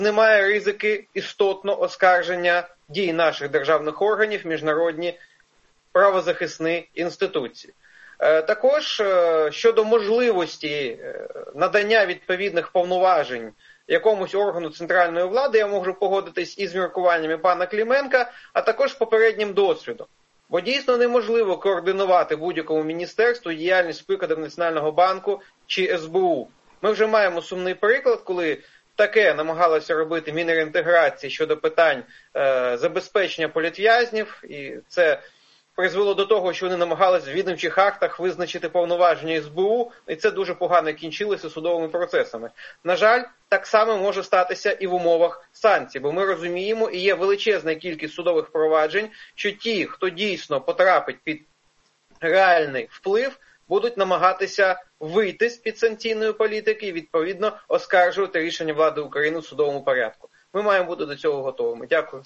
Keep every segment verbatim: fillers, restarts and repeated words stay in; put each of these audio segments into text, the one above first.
немає ризики істотного оскарження дій наших державних органів в міжнародні правозахисні інституції. Також щодо можливості надання відповідних повноважень якомусь органу центральної влади, я можу погодитись із міркуваннями пана Клименка, а також попереднім досвідом. Бо дійсно неможливо координувати будь-якому міністерству діяльність, прикладом Національного банку чи ес бе у. Ми вже маємо сумний приклад, коли таке намагалося робити Мінреінтеграції щодо питань е, забезпечення політв'язнів, і це призвело до того, що вони намагалися в відомчих актах визначити повноваження ес бе у, і це дуже погано кінчилося судовими процесами. На жаль, так само може статися і в умовах санкцій, бо ми розуміємо, і є величезна кількість судових проваджень, що ті, хто дійсно потрапить під реальний вплив, будуть намагатися вийти з-під санкційної політики і, відповідно, оскаржувати рішення влади України в судовому порядку. Ми маємо бути до цього готовими. Дякую.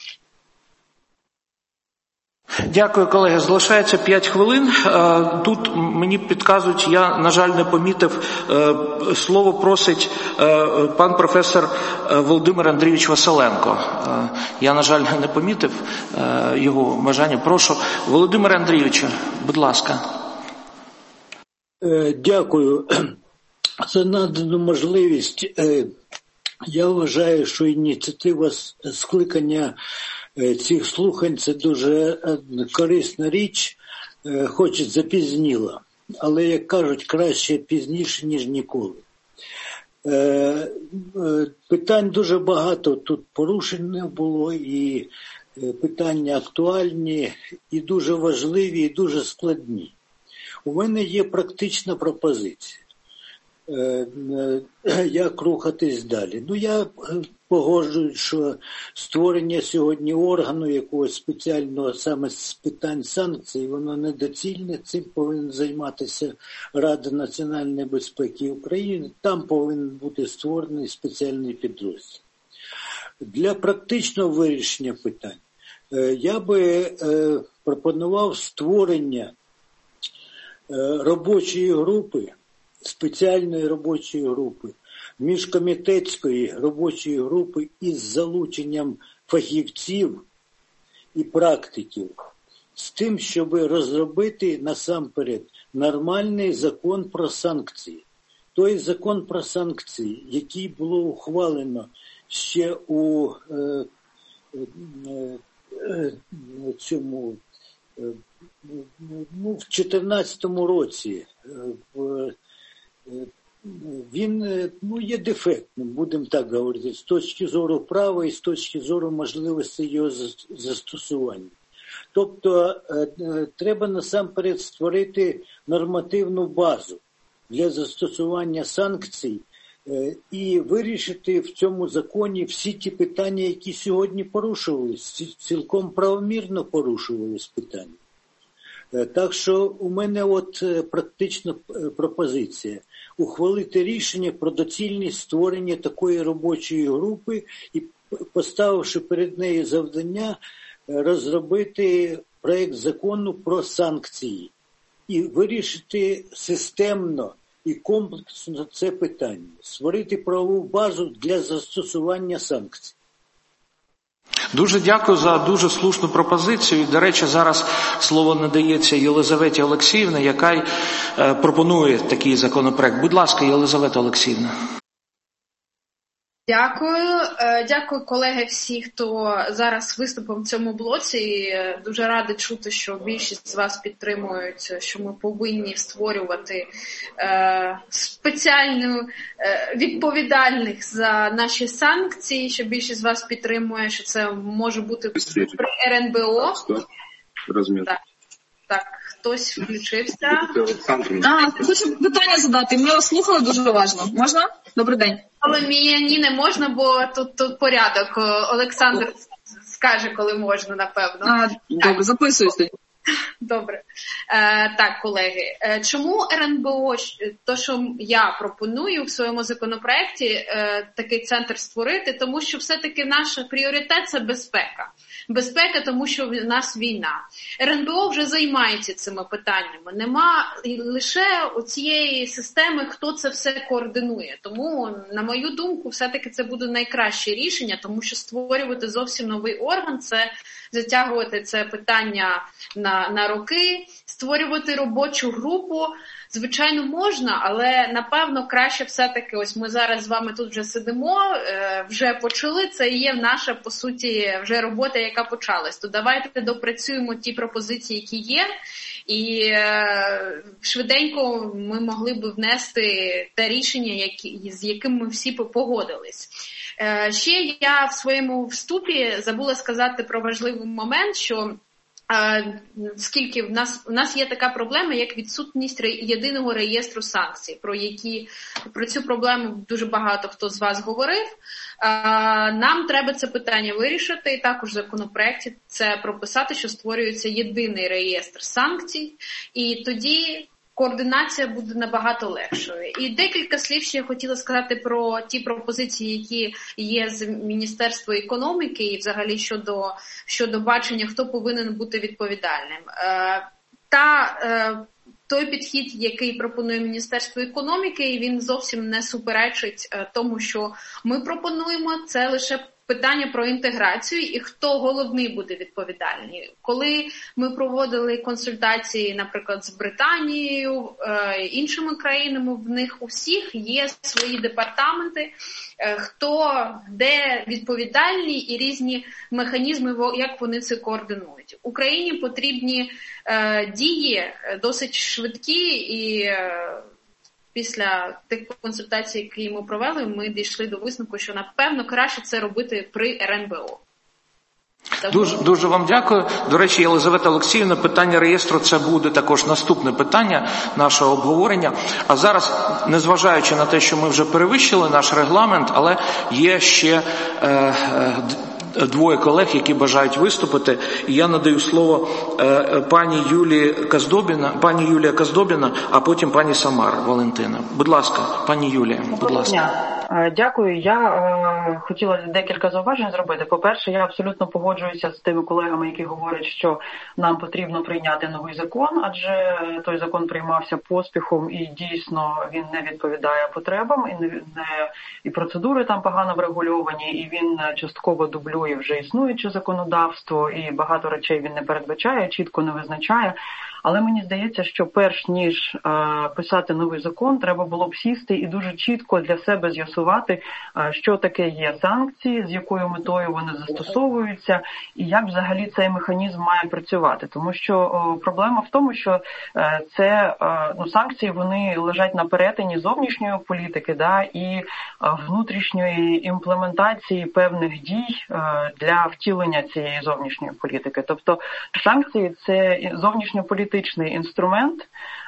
Дякую, колеги. Залишається п'ять хвилин. Тут мені підказують, я, на жаль, не помітив, слово просить пан професор Володимир Андрійович Василенко. Я, на жаль, не помітив його бажання. Прошу, Володимир Андрійович, будь ласка. Дякую за надану можливість. Я вважаю, що ініціатива скликання цих слухань – це дуже корисна річ, хоч запізніла. Але, як кажуть, краще пізніше, ніж ніколи. Питань дуже багато тут порушено було, і питання актуальні, і дуже важливі, і дуже складні. У мене є практична пропозиція, як рухатись далі. Ну, я погоджуюсь, що створення сьогодні органу якогось спеціального саме з питань санкцій, воно недоцільне, цим повинен займатися Рада національної безпеки України, там повинен бути створений спеціальний підрозділ. Для практичного вирішення питань я би пропонував створення робочої групи, спеціальної робочої групи, міжкомітетської робочої групи із залученням фахівців і практиків, з тим, щоб розробити насамперед нормальний закон про санкції. Той закон про санкції, який було ухвалено ще у е, е, е, цьому ну, в чотирнадцятому році, він ну, є дефектним, будемо так говорити, з точки зору права і з точки зору можливості його застосування. Тобто треба насамперед створити нормативну базу для застосування санкцій і вирішити в цьому законі всі ті питання, які сьогодні порушувалися, цілком правомірно порушувалися питання. Так що у мене от практична пропозиція – ухвалити рішення про доцільність створення такої робочої групи і, поставивши перед нею завдання, розробити проект закону про санкції і вирішити системно і комплексно це питання, створити правову базу для застосування санкцій. Дуже дякую за дуже слушну пропозицію. До речі, зараз слово надається Єлизаветі Олексіївні, яка пропонує такий законопроект. Будь ласка, Єлизавета Олексіївна. Дякую. Дякую, колеги, всі, хто зараз виступив в цьому блоці. Дуже рада чути, що більшість з вас підтримують, що ми повинні створювати е, спеціальну е, відповідальних за наші санкції, що більшість з вас підтримує, що це може бути при ер ен бе о. Так, так, хтось включився. А, хочу питання задати. Ми вас слухали дуже уважно. Можна? Добрий день. Але мені не можна, бо тут, тут порядок. Олександр скаже, коли можна, напевно. А, добре, записуюсь тоді. Добре. Е, так, колеги, е, чому ер ен бе о, то, що я пропоную в своєму законопроекті, е, такий центр створити, тому що все-таки наш пріоритет – це безпека. Безпека, тому що в нас війна. ер ен бе о вже займається цими питаннями. Нема лише цієї системи, хто це все координує. Тому, на мою думку, все-таки це буде найкраще рішення, тому що створювати зовсім новий орган – це затягувати це питання на, на роки, створювати робочу групу. Звичайно, можна, але, напевно, краще все-таки, ось ми зараз з вами тут вже сидимо, вже почали, це і є наша, по суті, вже робота, яка почалась. То давайте допрацюємо ті пропозиції, які є, і швиденько ми могли б внести те рішення, які, з яким ми всі погодились. Ще я в своєму вступі забула сказати про важливий момент, що скільки в нас, в нас є така проблема, як відсутність єдиного реєстру санкцій, про які, про цю проблему дуже багато хто з вас говорив. Нам треба це питання вирішити, і також в законопроекті це прописати, що створюється єдиний реєстр санкцій, і тоді координація буде набагато легшою. І декілька слів ще я хотіла сказати про ті пропозиції, які є з Міністерства економіки і взагалі щодо, щодо бачення, хто повинен бути відповідальним. Та той підхід, який пропонує Міністерство економіки, він зовсім не суперечить тому, що ми пропонуємо, це лише питання про інтеграцію і хто головний буде відповідальний. Коли ми проводили консультації, наприклад, з Британією, іншими країнами, в них у всіх є свої департаменти, хто де відповідальні і різні механізми, як вони це координують. Україні потрібні дії досить швидкі і після тих консультацій, які ми провели, ми дійшли до висновку, що, напевно, краще це робити при ер ен бе о. Дуже, дуже вам дякую. До речі, Єлизавета Олексіївна, питання реєстру – це буде також наступне питання нашого обговорення. А зараз, незважаючи на те, що ми вже перевищили наш регламент, але є ще е, е, двоє колег, які бажають виступити. І я надаю слово е, пані Юлії Каздобіна, пані Юлія Каздобіна, а потім пані Самара Валентина. Будь ласка, пані Юлія, будь ласка. Дякую. Я е, хотіла декілька зауважень зробити. По-перше, я абсолютно погоджуюся з тими колегами, які говорять, що нам потрібно прийняти новий закон, адже той закон приймався поспіхом і дійсно він не відповідає потребам, і, не, не, і процедури там погано врегульовані, і він частково дублює вже існуюче законодавство, і багато речей він не передбачає, чітко не визначає. Але мені здається, що перш ніж е, писати новий закон, треба було б сісти і дуже чітко для себе з'ясувати, е, що таке є санкції, з якою метою вони застосовуються, і як взагалі цей механізм має працювати. Тому що о, проблема в тому, що е, це е, ну, санкції вони лежать на перетині зовнішньої політики, да, і е, внутрішньої імплементації певних дій е, для втілення цієї зовнішньої політики. Тобто санкції – це зовнішньополітичний інструмент,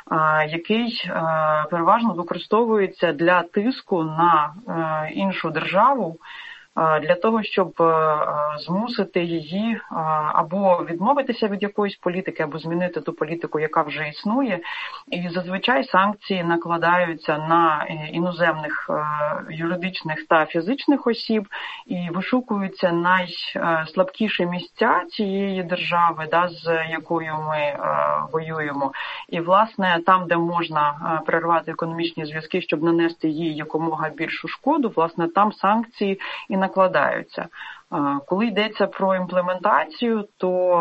який переважно використовується для тиску на іншу державу, для того, щоб змусити її або відмовитися від якоїсь політики, або змінити ту політику, яка вже існує. І зазвичай санкції накладаються на іноземних юридичних та фізичних осіб і вишукуються найслабкіші місця цієї держави, да, з якою ми воюємо. І, власне, там, де можна перервати економічні зв'язки, щоб нанести їй якомога більшу шкоду, власне, там санкції і накладаються. Коли йдеться про імплементацію, то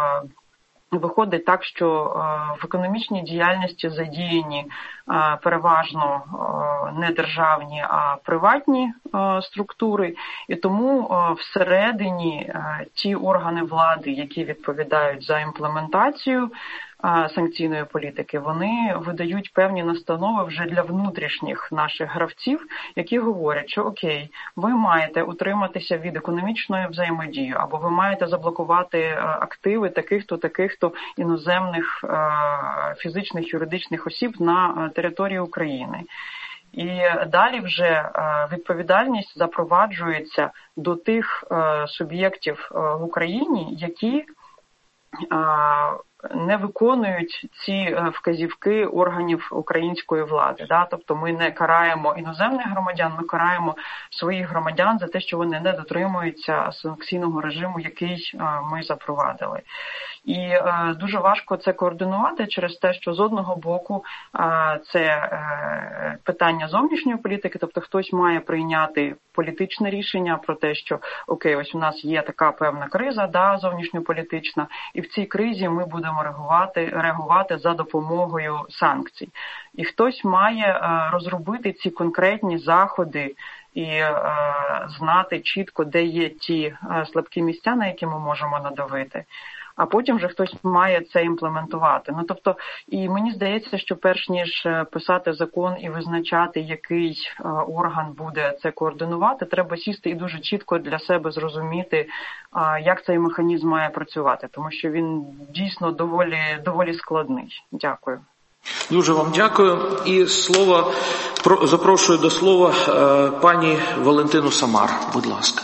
виходить так, що в економічній діяльності задіяні переважно не державні, а приватні структури, і тому всередині ті органи влади, які відповідають за імплементацію санкційної політики, вони видають певні настанови вже для внутрішніх наших гравців, які говорять, що окей, ви маєте утриматися від економічної взаємодії, або ви маєте заблокувати активи таких-то, таких-то іноземних фізичних, юридичних осіб на території України. І далі вже відповідальність запроваджується до тих суб'єктів в Україні, які не виконують ці вказівки органів української влади. Да? Тобто ми не караємо іноземних громадян, ми караємо своїх громадян за те, що вони не дотримуються санкційного режиму, який ми запровадили. І е, дуже важко це координувати через те, що з одного боку е, це е, питання зовнішньої політики, тобто хтось має прийняти політичне рішення про те, що окей, ось у нас є така певна криза, да, зовнішньополітична, і в цій кризі ми будемо реагувати, реагувати за допомогою санкцій. І хтось має е, розробити ці конкретні заходи і е, знати чітко, де є ті е, слабкі місця, на які ми можемо надавити. А потім вже хтось має це імплементувати. Ну, тобто, і мені здається, що перш ніж писати закон і визначати, який е, орган буде це координувати, треба сісти і дуже чітко для себе зрозуміти, е, як цей механізм має працювати, тому що він дійсно доволі, доволі складний. Дякую. Дуже вам дякую. І слово, запрошую до слова е, пані Валентину Самар, будь ласка.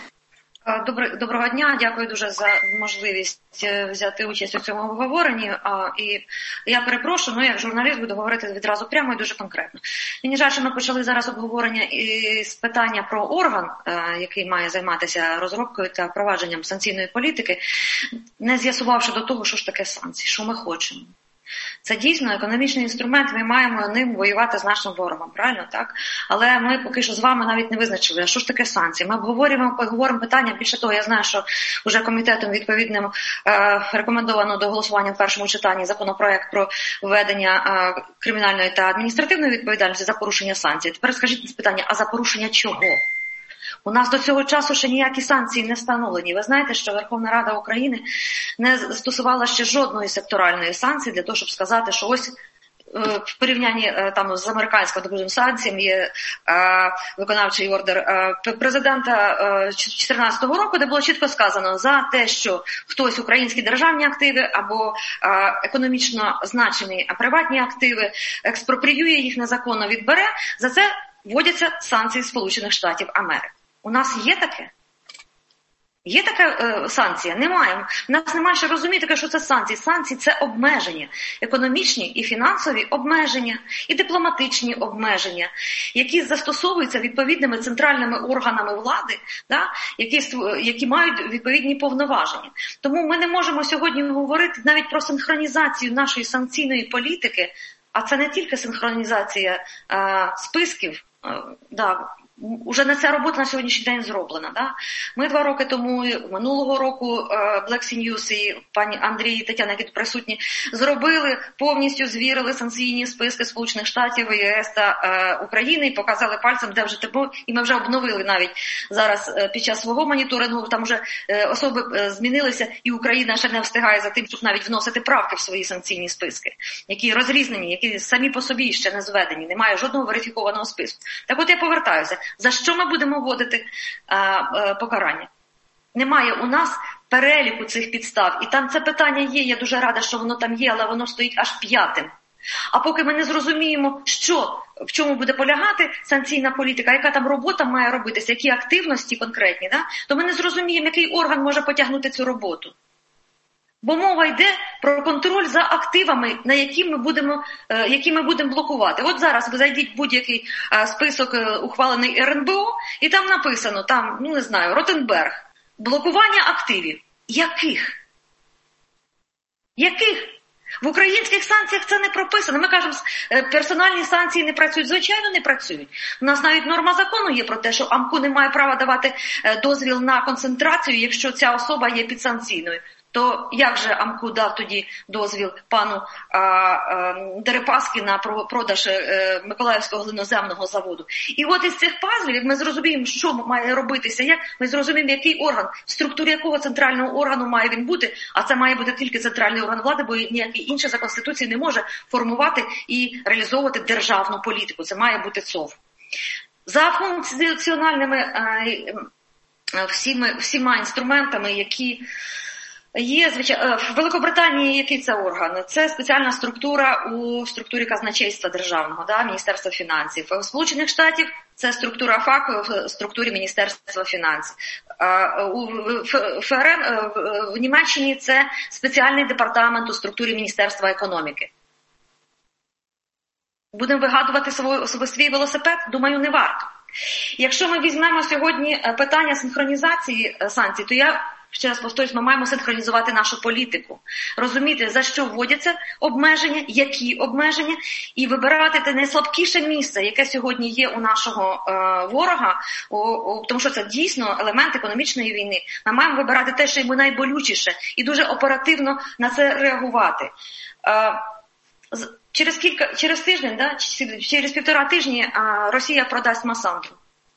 Доброго дня, дякую дуже за можливість взяти участь у цьому обговоренні. І я перепрошую, ну як журналіст буду говорити відразу прямо і дуже конкретно. Мені жаль, що ми почали зараз обговорення із питання про орган, який має займатися розробкою та впровадженням санкційної політики, не з'ясувавши до того, що ж таке санкції, що ми хочемо. Це дійсно економічний інструмент, ми маємо ним воювати з нашим ворогом, правильно, так? Але ми поки що з вами навіть не визначили, а що ж таке санкції. Ми обговорюємо, поговоримо питання, більше того, я знаю, що вже комітетом відповідним е, рекомендовано до голосування в першому читанні законопроект про введення е, кримінальної та адміністративної відповідальності за порушення санкцій. Тепер скажіть питання, а за порушення чого? У нас до цього часу ще ніякі санкції не встановлені. Ви знаєте, що Верховна Рада України не застосувала ще жодної секторальної санкції для того, щоб сказати, що ось в порівнянні там з американським, допустим, санкціями є е, виконавчий ордер е, президента дві тисячі чотирнадцятого року, де було чітко сказано за те, що хтось українські державні активи або е, економічно значені приватні активи експропріює, їх незаконно відбере, за це вводяться санкції Сполучених Штатів Америки. У нас є таке? Є така е, санкція? Немає. У нас немає ще розуміти, що це санкції. Санкції – це обмеження. Економічні і фінансові обмеження, і дипломатичні обмеження, які застосовуються відповідними центральними органами влади, да, які, які мають відповідні повноваження. Тому ми не можемо сьогодні говорити навіть про синхронізацію нашої санкційної політики, а це не тільки синхронізація е, списків, е, да, уже на ця робота на сьогоднішній день зроблена. Да? Ми два роки тому, минулого року, Black Sea News і пані Андрій і Тетяна, які тут присутні, зробили, повністю звірили санкційні списки Сполучених Штатів, ЄС та е, України і показали пальцем, де вже тепер, і ми вже обновили навіть зараз е, під час свого моніторингу, там вже е, особи е, змінилися, і Україна ще не встигає за тим, щоб навіть вносити правки в свої санкційні списки, які розрізнені, які самі по собі ще не зведені, немає жодного верифікованого списку. Так от я повертаюся. За що ми будемо вводити а, а, покарання? Немає у нас переліку цих підстав. І там це питання є, я дуже рада, що воно там є, але воно стоїть аж п'ятим. А поки ми не зрозуміємо, що, в чому буде полягати санкційна політика, яка там робота має робитися, які активності конкретні, да? То ми не зрозуміємо, який орган може потягнути цю роботу. Бо мова йде про контроль за активами, на які ми будемо, які ми будемо блокувати. От зараз ви зайдіть в будь-який список, ухвалений ер ен бе о, і там написано, там, ну не знаю, Ротенберг, блокування активів. Яких? Яких? В українських санкціях це не прописано. Ми кажемо, персональні санкції не працюють. Звичайно, не працюють. У нас навіть норма закону є про те, що АМКУ не має права давати дозвіл на концентрацію, якщо ця особа є підсанкційною. То як же АМКУ дав тоді дозвіл пану а, а, Дерипаски на продаж а, Миколаївського глиноземного заводу? І от із цих пазлів ми зрозуміємо, що має робитися, як ми зрозуміємо, який орган, в структурі якого центрального органу має він бути, а це має бути тільки центральний орган влади, бо ніякий інший за Конституцією не може формувати і реалізовувати державну політику. Це має бути ЦОВ. За функціональними а, всіми, всіма інструментами, які є, звичайно, в Великобританії який це орган? Це спеціальна структура у структурі казначейства державного, да, Міністерства фінансів. В Сполучених Штатів Це структура ФАКу в структурі Міністерства фінансів. У ФРН в Німеччині це спеціальний департамент у структурі Міністерства економіки. Будемо вигадувати свій велосипед? Думаю, не варто. Якщо ми візьмемо сьогодні питання синхронізації санкцій, то я ще раз повторюсь, ми маємо синхронізувати нашу політику. Розуміти, за що вводяться обмеження, які обмеження, і вибирати те найслабкіше місце, яке сьогодні є у нашого е, ворога, о, о, тому що це дійсно елемент економічної війни. Ми маємо вибирати те, що йому найболючіше, і дуже оперативно на це реагувати. Е, через, кілька, через тиждень, да, через півтора тижні е, Росія продасть Масандру.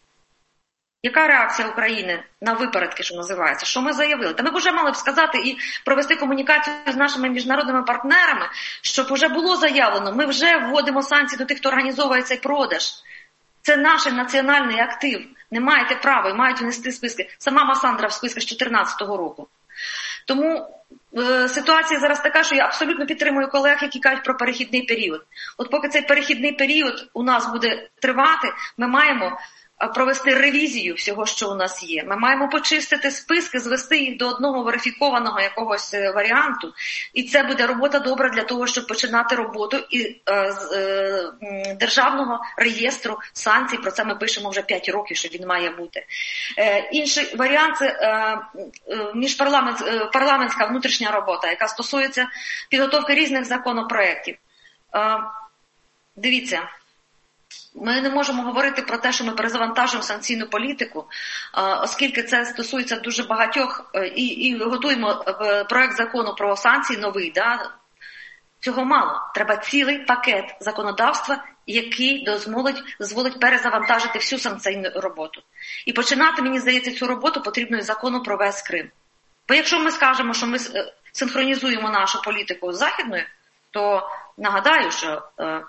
Яка реакція України на випередки, що називається? Що ми заявили? Та ми б вже мали б сказати і провести комунікацію з нашими міжнародними партнерами, щоб вже було заявлено, ми вже вводимо санкції до тих, хто організовує цей продаж. Це наш національний актив. Не маєте права і мають внести списки. Сама Масандра в списках з дві тисячі чотирнадцятого року. Тому е, ситуація зараз така, що я абсолютно підтримую колег, які кажуть про перехідний період. От поки цей перехідний період у нас буде тривати, ми маємо провести ревізію всього, що у нас є. Ми маємо почистити списки, звести їх до одного верифікованого якогось варіанту. І це буде робота добра для того, щоб починати роботу і, е, з е, державного реєстру санкцій. Про це ми пишемо вже п'ять років, що він має бути. Е, інший варіант – це е, міжпарламент, е, парламентська внутрішня робота, яка стосується підготовки різних законопроєктів. Е, дивіться. Ми не можемо говорити про те, що ми перезавантажуємо санкційну політику, оскільки це стосується дуже багатьох, і, і готуємо проект закону про санкції новий. Да? Цього мало. Треба цілий пакет законодавства, який дозволить, дозволить перезавантажити всю санкційну роботу. І починати, мені здається, цю роботу потрібно із закону про весь Крим. Бо якщо ми скажемо, що ми синхронізуємо нашу політику з західною, то нагадаю, що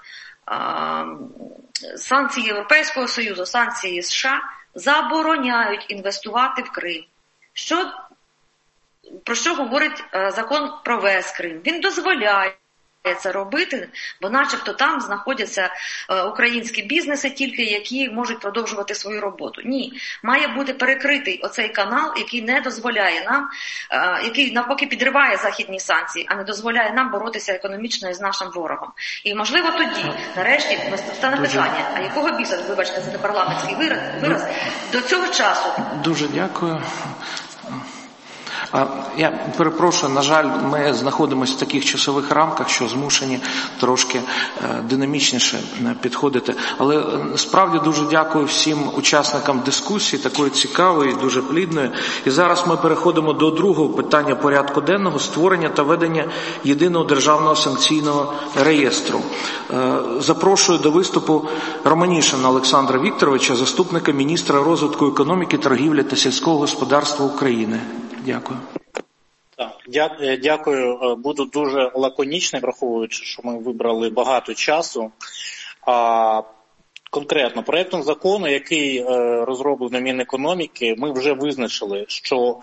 санкції Європейського Союзу, санкції США забороняють інвестувати в Крим. Що, про що говорить закон про весь Крим? Він дозволяє це робити, бо начебто там знаходяться українські бізнеси тільки, які можуть продовжувати свою роботу. Ні, має бути перекритий оцей канал, який не дозволяє нам, який навпаки підриває західні санкції, а не дозволяє нам боротися економічно з нашим ворогом. І можливо тоді, нарешті, стане питання, а якого біса, вибачте, за непарламентський вираз, вираз до цього часу? Дуже дякую. Я перепрошую, на жаль, ми знаходимося в таких часових рамках, що змушені трошки динамічніше підходити. Але справді дуже дякую всім учасникам дискусії, такої цікавої, дуже плідної. І зараз ми переходимо до другого питання порядку денного – створення та ведення єдиного державного санкційного реєстру. Запрошую до виступу Романішина Олександра Вікторовича, заступника міністра розвитку економіки, торгівлі та сільського господарства України. Дякую. Так, дякую. Буду дуже лаконічний, враховуючи, що ми вибрали багато часу. А, конкретно, проєктом закону, який розроблений Мінекономіки, ми вже визначили, що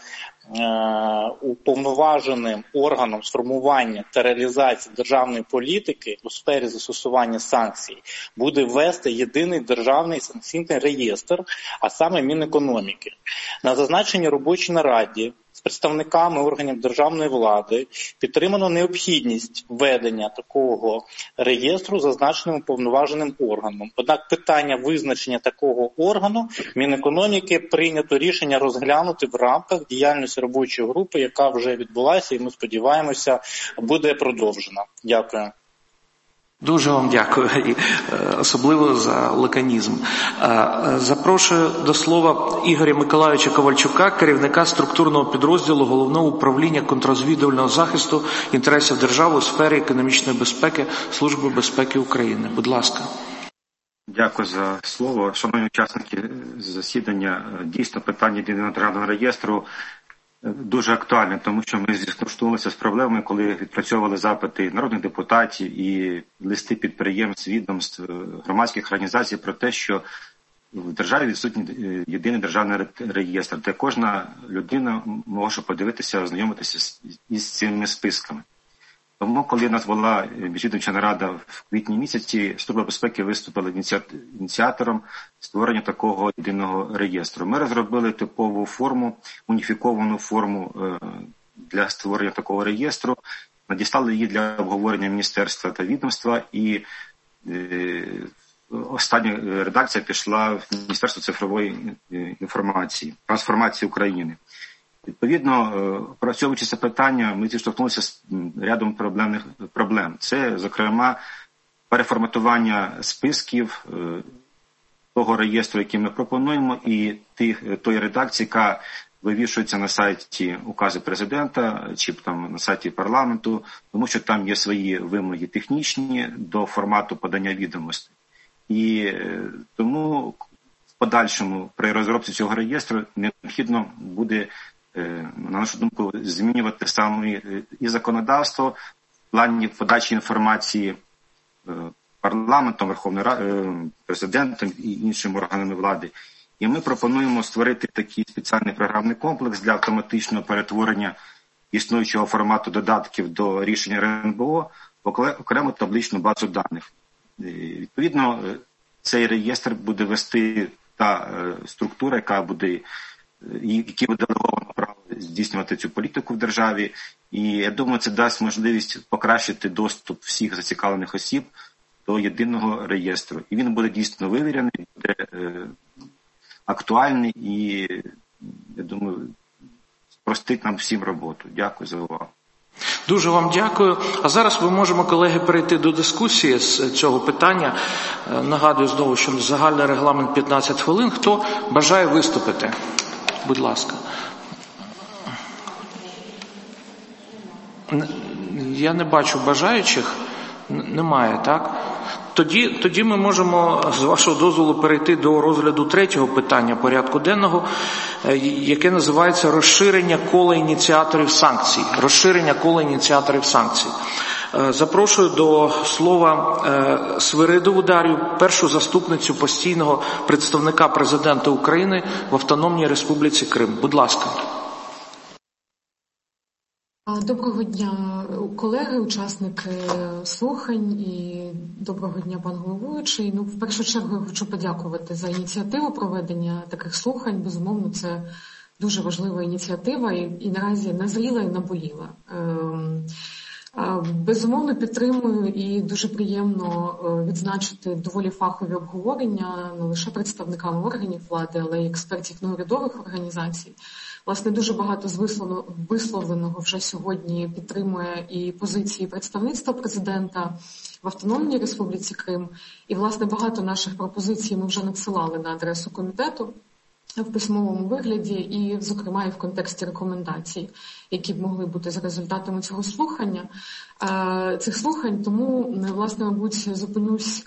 уповноваженим органом сформування та реалізації державної політики у сфері застосування санкцій буде ввести єдиний державний санкційний реєстр, а саме Мінекономіки. На зазначеній робочій нараді з представниками органів державної влади підтримано необхідність введення такого реєстру зазначеним уповноваженим органом. Однак питання визначення такого органу Мінекономіки прийнято рішення розглянути в рамках діяльності робочої групи, яка вже відбулася і ми сподіваємося буде продовжена. Дякую. Дуже вам дякую, і особливо за лаконізм. Запрошую до слова Ігоря Миколайовича Ковальчука, керівника структурного підрозділу Головного управління контррозвідувального захисту інтересів держави у сфері економічної безпеки Служби безпеки України. Будь ласка. Дякую за слово. Шановні учасники засідання, дійсно питання єдиного державного реєстру дуже актуальне, тому що ми зіштовхнулися з проблемами, коли відпрацьовували запити народних депутатів і листи підприємств, відомств, громадських організацій про те, що в державі відсутній єдиний державний реєстр, де кожна людина може подивитися, ознайомитися із цими списками. Тому, коли у нас була міжвідомча нарада в квітні місяці, Служба безпеки виступила ініціатором створення такого єдиного реєстру. Ми розробили типову форму, уніфіковану форму для створення такого реєстру, надіслали її для обговорення міністерства та відомства, і остання редакція пішла в Міністерство цифрової інформації, трансформації України. Відповідно, опрацьовуючи це питання, ми зіштовхнулися з рядом проблемних проблем. Це, зокрема, переформатування списків того реєстру, який ми пропонуємо, і тих, тої редакції, яка вивішується на сайті указу президента чи там на сайті парламенту, тому що там є свої вимоги технічні до формату подання відомостей. І тому в подальшому при розробці цього реєстру необхідно буде, на нашу думку, змінювати саме і законодавство в плані подачі інформації парламентом, Верховною Радою, президентом і іншими органами влади. І ми пропонуємо створити такий спеціальний програмний комплекс для автоматичного перетворення існуючого формату додатків до рішення ер ен бе о в окрему табличну базу даних. Відповідно, цей реєстр буде вести та структура, яка буде, які буде делеговано право здійснювати цю політику в державі. І я думаю, це дасть можливість покращити доступ всіх зацікавлених осіб до єдиного реєстру. І він буде дійсно вивірений, буде актуальний і, я думаю, спростить нам всім роботу. Дякую за увагу. Дуже вам дякую. А зараз ми можемо, колеги, перейти до дискусії з цього питання. Нагадую знову, що загальний регламент п'ятнадцять хвилин. Хто бажає виступити? Будь ласка. Я не бачу бажаючих. Немає, так? Тоді, тоді ми можемо, з вашого дозволу, перейти до розгляду третього питання порядку денного, яке називається «Розширення кола ініціаторів санкцій». Розширення кола ініціаторів санкцій. Запрошую до слова Свиридову Дар'ю, першу заступницю постійного представника президента України в Автономній Республіці Крим. Будь ласка. Доброго дня, колеги, учасники слухань, і доброго дня, пан головуючий. Ну, в першу чергу я хочу подякувати за ініціативу проведення таких слухань. Безумовно, це дуже важлива ініціатива і, і наразі назріла і наболіла. Безумовно, підтримую і дуже приємно відзначити доволі фахові обговорення не лише представниками органів влади, але й експертів неурядових організацій. Власне, дуже багато з висловленого вже сьогодні підтримує і позиції представництва президента в Автономній Республіці Крим. І, власне, багато наших пропозицій ми вже надсилали на адресу комітету в письмовому вигляді і, зокрема, і в контексті рекомендацій, які б могли бути за результатами цього слухання, цих слухань. Тому, власне, мабуть, зупинюсь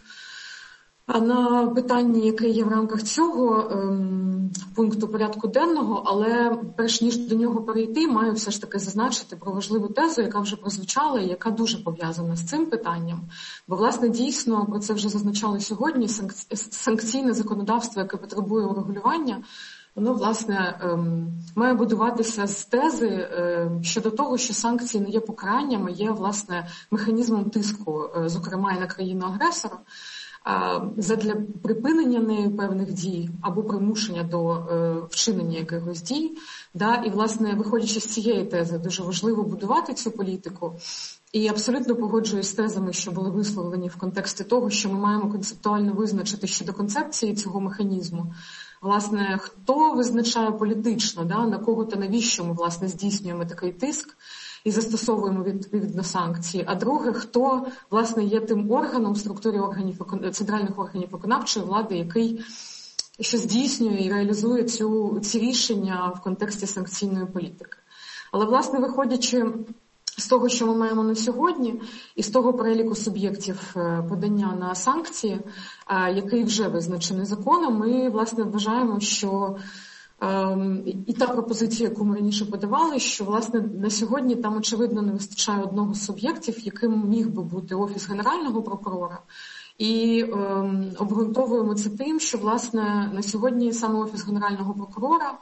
на питанні, яке є в рамках цього ем, пункту порядку денного, але перш ніж до нього перейти, маю все ж таки зазначити про важливу тезу, яка вже прозвучала і яка дуже пов'язана з цим питанням. Бо, власне, дійсно, про це вже зазначали сьогодні, санкційне законодавство, яке потребує урегулювання, воно, власне, ем, має будуватися з тези ем, щодо того, що санкції не є покаранням, а є, власне, механізмом тиску, е, зокрема, і на країну-агресора, задля припинення нею певних дій або примушення до е, вчинення якихось дій. Да? І, власне, виходячи з цієї тези, дуже важливо будувати цю політику. І абсолютно погоджуюсь з тезами, що були висловлені в контексті того, що ми маємо концептуально визначити щодо концепції цього механізму. Власне, хто визначає політично, да? На кого та навіщо ми, власне, здійснюємо такий тиск і застосовуємо відповідно санкції. А друге, хто, власне, є тим органом в структурі органів, центральних органів виконавчої влади, який що здійснює і реалізує цю, ці рішення в контексті санкційної політики. Але, власне, виходячи з того, що ми маємо на сьогодні, і з того переліку суб'єктів подання на санкції, який вже визначений законом, ми, власне, вважаємо, що і та пропозиція, яку ми раніше подавали, що, власне, на сьогодні там, очевидно, не вистачає одного з суб'єктів, яким міг би бути Офіс Генерального прокурора. І ем, обґрунтовуємо це тим, що, власне, на сьогодні саме Офіс Генерального прокурора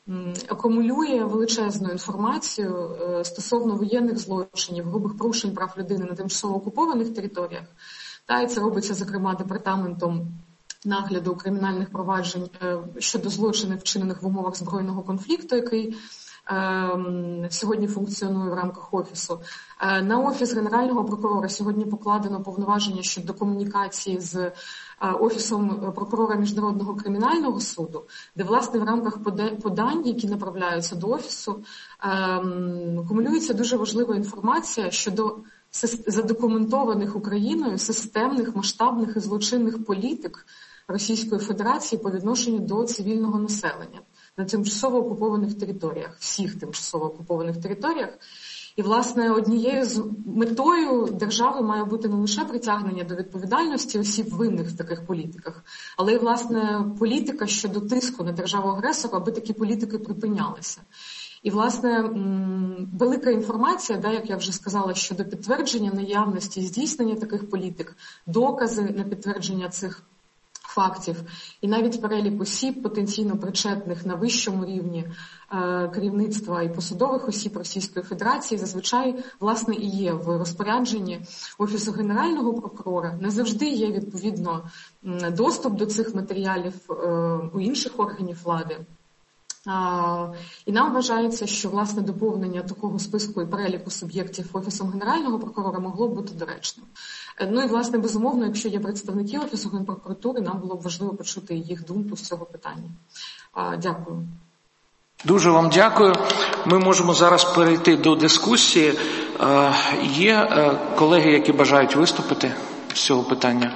акумулює величезну інформацію стосовно воєнних злочинів, грубих порушень прав людини на тимчасово окупованих територіях. Та, і це робиться, зокрема, департаментом нагляду кримінальних проваджень щодо злочинів, вчинених в умовах збройного конфлікту, який сьогодні функціонує в рамках Офісу. На Офіс Генерального прокурора сьогодні покладено повноваження щодо комунікації з Офісом прокурора Міжнародного кримінального суду, де, власне, в рамках подань, які направляються до Офісу, акумулюється дуже важлива інформація щодо задокументованих Україною системних, масштабних і злочинних політик Російської Федерації по відношенню до цивільного населення на тимчасово окупованих територіях, всіх тимчасово окупованих територіях. І, власне, однією з метою держави має бути не лише притягнення до відповідальності осіб винних в таких політиках, але й, власне, політика щодо тиску на державу-агресора, аби такі політики припинялися. І, власне, велика інформація, да, як я вже сказала, щодо підтвердження наявності і здійснення таких політик, докази на підтвердження цих фактів, і навіть перелік осіб, потенційно причетних на вищому рівні е, керівництва і посадових осіб Російської Федерації, зазвичай, власне, і є в розпорядженні Офісу Генерального прокурора. Не завжди є, відповідно, доступ до цих матеріалів е, у інших органів влади. А, і нам вважається, що, власне, доповнення такого списку і переліку суб'єктів Офісом Генерального прокурора могло бути доречним. Ну і, власне, безумовно, якщо є представники Офісу Генпрокуратури, нам було б важливо почути їх думку з цього питання. А, дякую. Дуже вам дякую. Ми можемо зараз перейти до дискусії. А, є а, колеги, які бажають виступити з цього питання?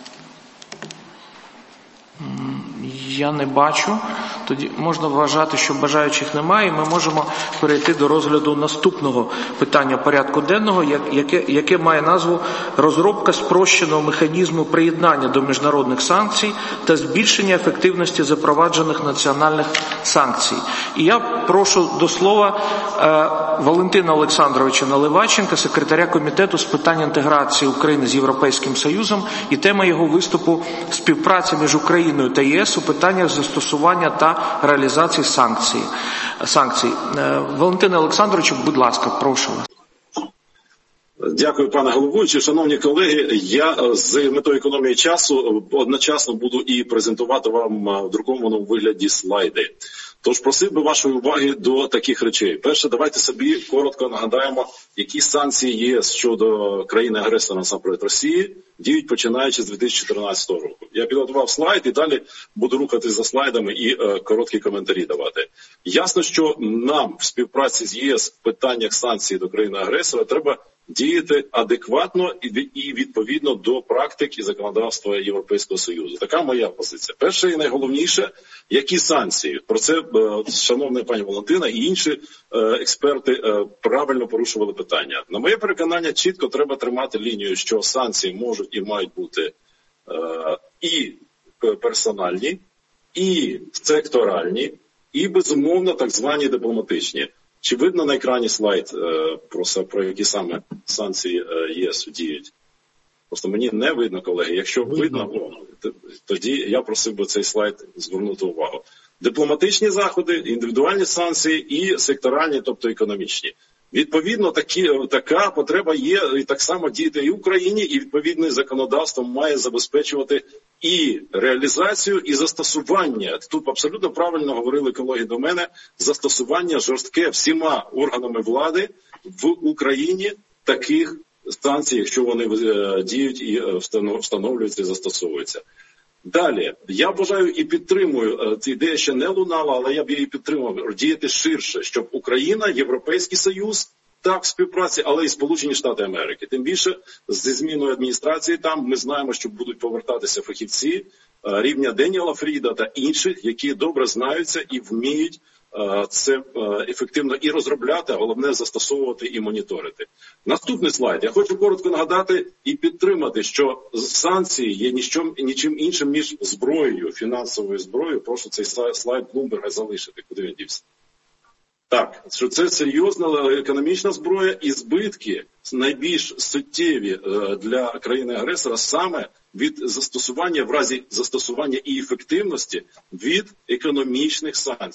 Я не бачу. Тоді можна вважати, що бажаючих немає, і ми можемо перейти до розгляду наступного питання порядку денного, яке, яке має назву «Розробка спрощеного механізму приєднання до міжнародних санкцій та збільшення ефективності запроваджених національних санкцій». І я прошу до слова е, Валентина Олександровича Наливайченка, секретаря Комітету з питань інтеграції України з Європейським Союзом, і тема його виступу – співпраця між Україною та ЄС у питаннях застосування та реалізації санкцій. санкцій. Валентине Олександровичу, будь ласка, прошу вас. Дякую, пане головуючий. Шановні колеги, я з метою економії часу одночасно буду і презентувати вам в друкованому вигляді слайди. Тож просив би вашої уваги до таких речей. Перше, давайте собі коротко нагадаємо, які санкції ЄС щодо країни-агресора, насамперед Росії, діють починаючи з дві тисячі чотирнадцятого року. Я підготував слайд і далі буду рухатись за слайдами і е, короткі коментарі давати. Ясно, що нам в співпраці з ЄС в питаннях санкцій до країни-агресора треба діяти адекватно і відповідно до практик і законодавства Європейського Союзу. Така моя позиція. Перше і найголовніше, які санкції? Про це, шановна пані Валентина і інші експерти правильно порушували питання. На моє переконання, чітко треба тримати лінію, що санкції можуть і мають бути і персональні, і секторальні, і, безумовно, так звані дипломатичні. Чи видно на екрані слайд про, про які саме санкції ЄС діють? Просто мені не видно, колеги. Якщо видно, видно тоді я просив би цей слайд звернути увагу. Дипломатичні заходи, індивідуальні санкції і секторальні, тобто економічні. Відповідно, такі, така потреба є і так само діяти і в Україні, і відповідне законодавство має забезпечувати і реалізацію, і застосування. Тут абсолютно правильно говорили колеги до мене, застосування жорстке всіма органами влади в Україні таких санкцій, якщо вони діють і встановлюються і застосовуються. Далі, я бажаю і підтримую, ця ідея ще не лунала, але я б її підтримував, діяти ширше, щоб Україна, Європейський Союз, так в співпраці, але і Сполучені Штати Америки. Тим більше, зі зміною адміністрації там ми знаємо, що будуть повертатися фахівці рівня Деніела Фріда та інших, які добре знаються і вміють це ефективно і розробляти, а головне застосовувати і моніторити. Наступний слайд. Я хочу коротко нагадати і підтримати, що санкції є нічим, нічим іншим, ніж зброєю, фінансовою зброєю. Прошу цей слайд Блумберга залишити. Куди він дівся? Так, що це серйозна економічна зброя і збитки найбільш суттєві для країни-агресора саме від застосування, в разі застосування і ефективності від економічних санкцій.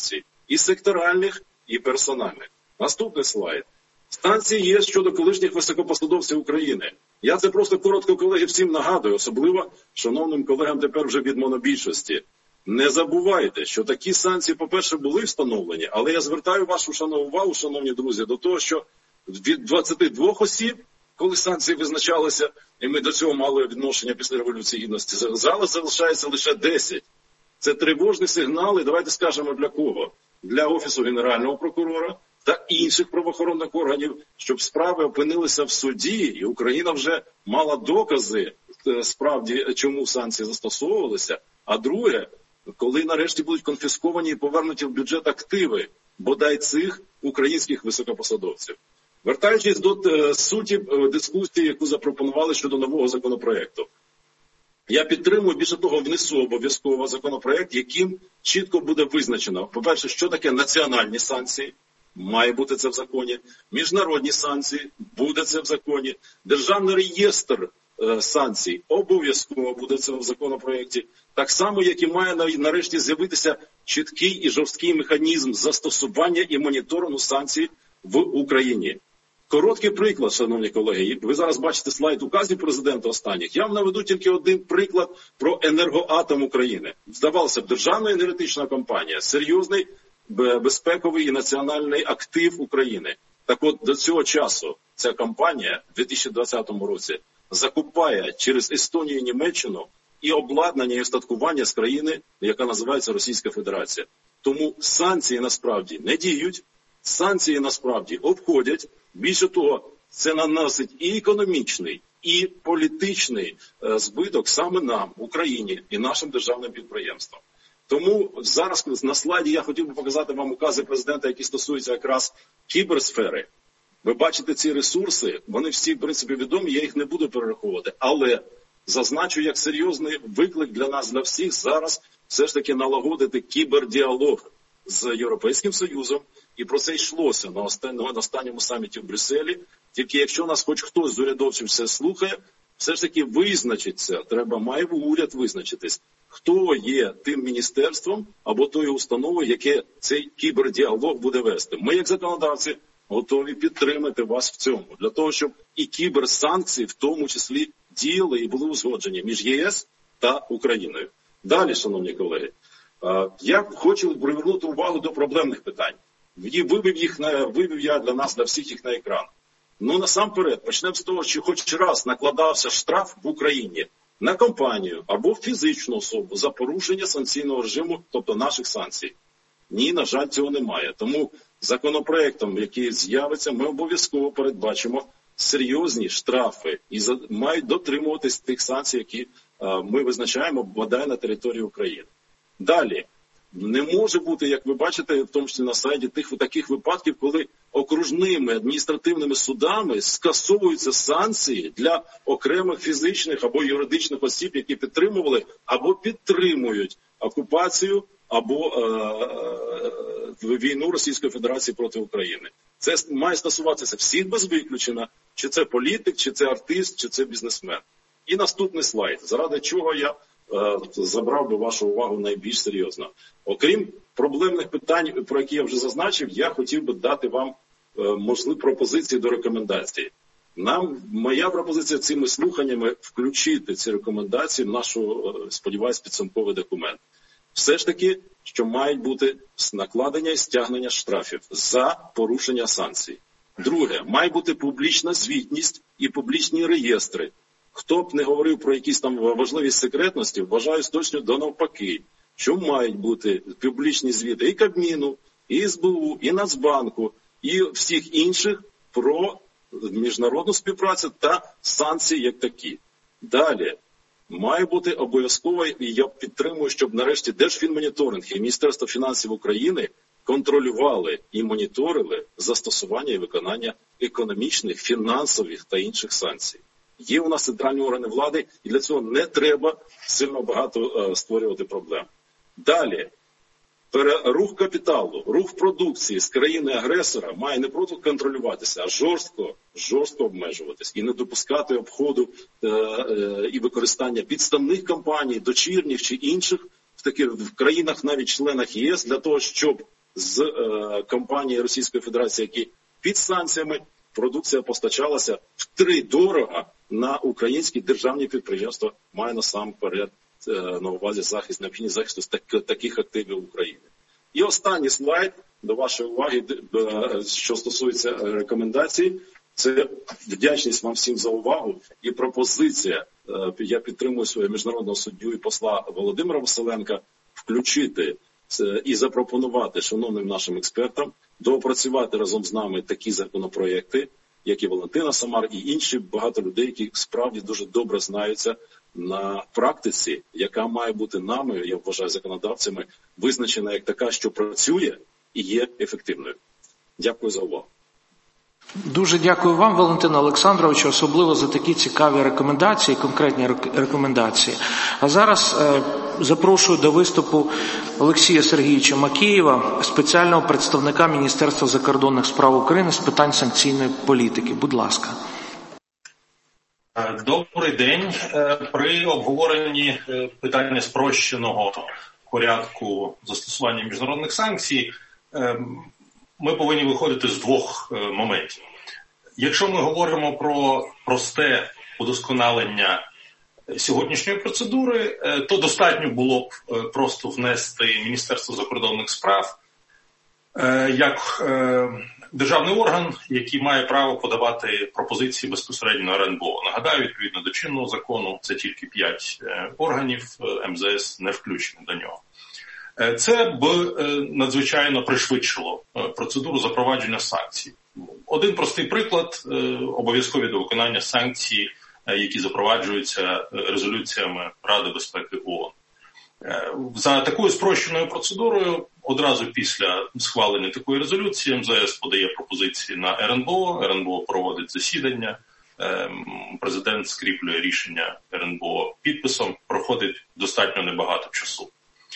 і секторальних, і персональних. Наступний слайд. Санкції є щодо колишніх високопосадовців України. Я це просто коротко, колеги, всім нагадую, особливо шановним колегам тепер вже від монобільшості. Не забувайте, що такі санкції, по-перше, були встановлені, але я звертаю вашу шановну увагу, шановні друзі, до того, що від двадцяти двох осіб, коли санкції визначалися, і ми до цього мали відношення після Революції Гідності, зараз залишається лише десять. Це тривожні сигнали, давайте скажемо для кого? Для Офісу Генерального прокурора та інших правоохоронних органів, щоб справи опинилися в суді, і Україна вже мала докази, справді, чому санкції застосовувалися. А друге, коли нарешті будуть конфісковані і повернуті в бюджет активи, бодай цих українських високопосадовців. Вертаючись до е, суті е, дискусії, яку запропонували щодо нового законопроекту. Я підтримую, більше того, внесу обов'язково законопроект, яким чітко буде визначено, по-перше, що таке національні санкції, має бути це в законі, міжнародні санкції, буде це в законі, державний реєстр е, санкцій, обов'язково буде це в законопроекті, так само, як і має нарешті з'явитися чіткий і жорсткий механізм застосування і моніторингу санкцій в Україні. Короткий приклад, шановні колеги, ви зараз бачите слайд указів президента останніх. Я вам наведу тільки один приклад про Енергоатом України. Здавалося б, державна енергетична компанія, серйозний безпековий і національний актив України. Так от, до цього часу ця компанія в дві тисячі двадцятому році закупає через Естонію і Німеччину і обладнання, і устаткування з країни, яка називається Російська Федерація. Тому санкції насправді не діють, санкції насправді обходять. Більше того, це наносить і економічний, і політичний е, збиток саме нам, Україні і нашим державним підприємствам. Тому зараз на слайді я хотів би показати вам укази президента, які стосуються якраз кіберсфери. Ви бачите ці ресурси, вони всі, в принципі, відомі, я їх не буду перераховувати. Але зазначу, як серйозний виклик для нас, для всіх, зараз все ж таки налагодити кібердіалог з Європейським Союзом. І про це йшлося на останньому саміті в Брюсселі. Тільки якщо нас хоч хтось з урядовців все слухає, все ж таки визначиться, треба, має уряд визначитись, хто є тим міністерством або тою установою, яке цей кібердіалог буде вести. Ми, як законодавці, готові підтримати вас в цьому, для того, щоб і кіберсанкції в тому числі діяли і були узгоджені між ЄС та Україною. Далі, шановні колеги, я хочу привернути увагу до проблемних питань. Вивів їх на, вивів я для нас, для всіх їх на екран. Ну, насамперед, почнемо з того, що хоч раз накладався штраф в Україні на компанію або фізичну особу за порушення санкційного режиму, тобто наших санкцій. Ні, на жаль, цього немає. Тому законопроектом, який з'явиться, ми обов'язково передбачимо серйозні штрафи і за, мають дотримуватись тих санкцій, які а, ми визначаємо, бодай на території України. Далі. Не може бути, як ви бачите, в тому числі на сайті, тих таких випадків, коли окружними адміністративними судами скасовуються санкції для окремих фізичних або юридичних осіб, які підтримували або підтримують окупацію або е- е- війну Російської Федерації проти України. Це має стосуватися всіх без виключення, чи це політик, чи це артист, чи це бізнесмен. І наступний слайд, заради чого я забрав би вашу увагу найбільш серйозно. Окрім проблемних питань, про які я вже зазначив, я хотів би дати вам можливі пропозиції до рекомендацій. Нам, моя пропозиція цими слуханнями включити ці рекомендації в нашу, сподіваюсь, підсумковий документ. Все ж таки, що мають бути накладення і стягнення штрафів за порушення санкцій. Друге, має бути публічна звітність і публічні реєстри. Хто б не говорив про якісь там важливість секретності, вважаю точно до навпаки, що мають бути публічні звіти і Кабміну, і ес бе у, і Нацбанку, і всіх інших про міжнародну співпрацю та санкції як такі. Далі, має бути обов'язково, і я підтримую, щоб нарешті Держфінмоніторинг і Міністерство фінансів України контролювали і моніторили застосування і виконання економічних, фінансових та інших санкцій. Є у нас центральні органи влади, і для цього не треба сильно багато е, створювати проблем. Далі, рух капіталу, рух продукції з країни-агресора має не просто контролюватися, а жорстко, жорстко обмежуватись і не допускати обходу е, е, і використання підставних компаній, дочірніх чи інших в таких в країнах, навіть членах ЄС, для того, щоб з е, компанії Російської Федерації, які під санкціями, продукція постачалася втридорога на українські державні підприємства, має насамперед е, на увазі захист, необхідність захисту так, таких активів України. І останній слайд, до вашої уваги, що стосується рекомендацій, це вдячність вам всім за увагу і пропозиція, я підтримую свого міжнародного суддю і посла Володимира Василенка, включити і запропонувати шановним нашим експертам доопрацювати разом з нами такі законопроекти, як і Валентина Самар, і інші багато людей, які справді дуже добре знаються на практиці, яка має бути нами, я вважаю, законодавцями, визначена як така, що працює і є ефективною. Дякую за увагу. Дуже дякую вам, Валентине Олександровичу, особливо за такі цікаві рекомендації, конкретні рекомендації. А зараз е, запрошую до виступу Олексія Сергійовича Макеєва, спеціального представника Міністерства закордонних справ України з питань санкційної політики. Будь ласка. Добрий день. При обговоренні питання спрощеного порядку застосування міжнародних санкцій ми повинні виходити з двох моментів. Якщо ми говоримо про просте удосконалення сьогоднішньої процедури, то достатньо було б просто внести Міністерство закордонних справ як державний орган, який має право подавати пропозиції безпосередньо на ер ен бе о. Нагадаю, відповідно до чинного закону, це тільки п'ять органів, ем зе ес не включені до нього. Це б надзвичайно пришвидшило процедуру запровадження санкцій. Один простий приклад – обов'язкові до виконання санкцій, які запроваджуються резолюціями Ради безпеки ООН. За такою спрощеною процедурою, одразу після схвалення такої резолюції, ем зе ес подає пропозиції на ер ен бе о, ер ен бе о проводить засідання, президент скріплює рішення ер ен бе о підписом, проходить достатньо небагато часу.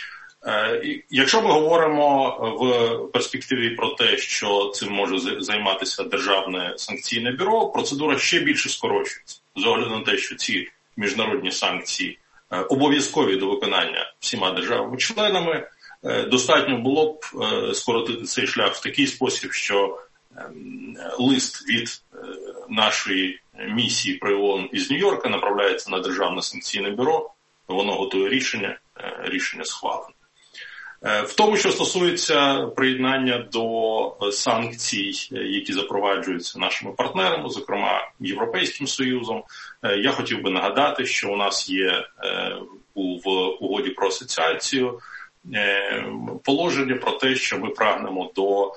Якщо ми говоримо в перспективі про те, що цим може займатися Державне санкційне бюро, процедура ще більше скорочується. З огляду на те, що ці міжнародні санкції обов'язкові до виконання всіма державами-членами, достатньо було б скоротити цей шлях в такий спосіб, що лист від нашої місії при ООН із Нью-Йорка направляється на Державне санкційне бюро, воно готує рішення, рішення схвалене. В тому, що стосується приєднання до санкцій, які запроваджуються нашими партнерами, зокрема Європейським Союзом, я хотів би нагадати, що у нас є в угоді про асоціацію положення про те, що ми прагнемо до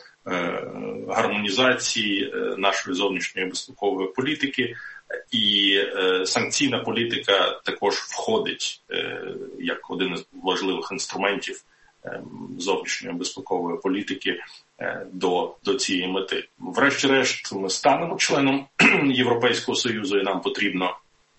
гармонізації нашої зовнішньої безпекової політики, і санкційна політика також входить як один із важливих інструментів зовнішньої безпекової політики до, до цієї мети. Врешті-решт, ми станемо членом Європейського Союзу, і нам потрібно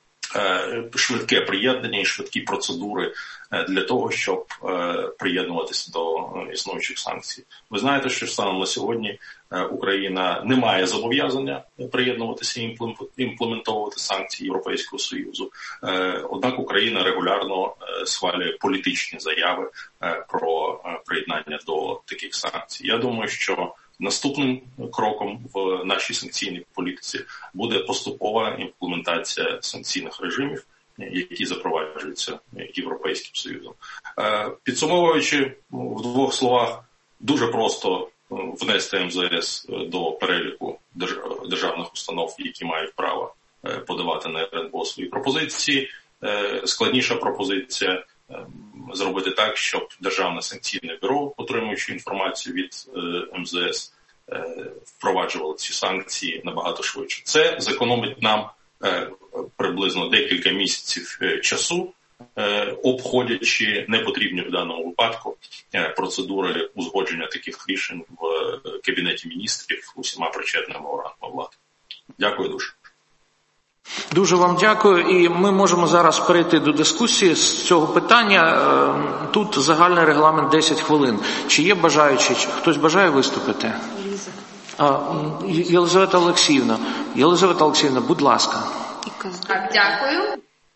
швидке приєднання і швидкі процедури для того, щоб приєднуватися до існуючих санкцій. Ви знаєте, що станом на сьогодні Україна не має зобов'язання приєднуватися і імплементовувати санкції Європейського Союзу. Однак Україна регулярно схвалює політичні заяви про приєднання до таких санкцій. Я думаю, що наступним кроком в нашій санкційній політиці буде поступова імплементація санкційних режимів, які запроваджуються Європейським Союзом. Підсумовуючи в двох словах, дуже просто внести ем зе ес до переліку державних установ, які мають право подавати на ер ен бе о свої пропозиції. Складніша пропозиція – зробити так, щоб Державне санкційне бюро, отримуючи інформацію від ем зе ес, впроваджувало ці санкції набагато швидше. Це зекономить нам приблизно декілька місяців часу, обходячи непотрібні в даному випадку процедури узгодження таких рішень в Кабінеті міністрів усіма причетними органами влади. Дякую дуже. Дуже вам дякую, і ми можемо зараз перейти до дискусії з цього питання. Тут загальний регламент десять хвилин. Чи є бажаючі? Хтось бажає виступити? А, Єлизавета Олексіївна. Єлизавета Олексіївна, будь ласка. Так, дякую.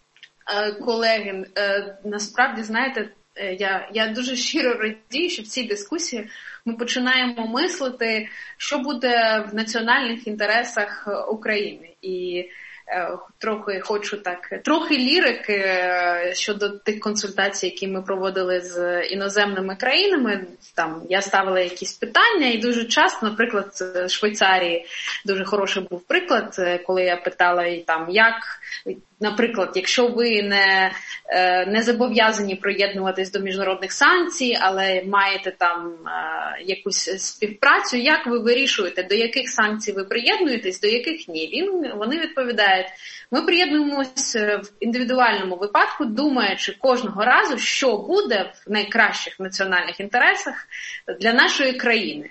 Колеги, насправді, знаєте, я, я дуже щиро радію, що в цій дискусії ми починаємо мислити, що буде в національних інтересах України. І трохи хочу так, трохи лірики щодо тих консультацій, які ми проводили з іноземними країнами. Там я ставила якісь питання, і дуже часто, наприклад, в Швейцарії дуже хороший був приклад, коли я питала і там, як, наприклад, якщо ви не, не зобов'язані приєднуватись до міжнародних санкцій, але маєте там якусь співпрацю, як ви вирішуєте, до яких санкцій ви приєднуєтесь, до яких ні? Він, вони відповідають, ми приєднуємося в індивідуальному випадку, думаючи кожного разу, що буде в найкращих національних інтересах для нашої країни.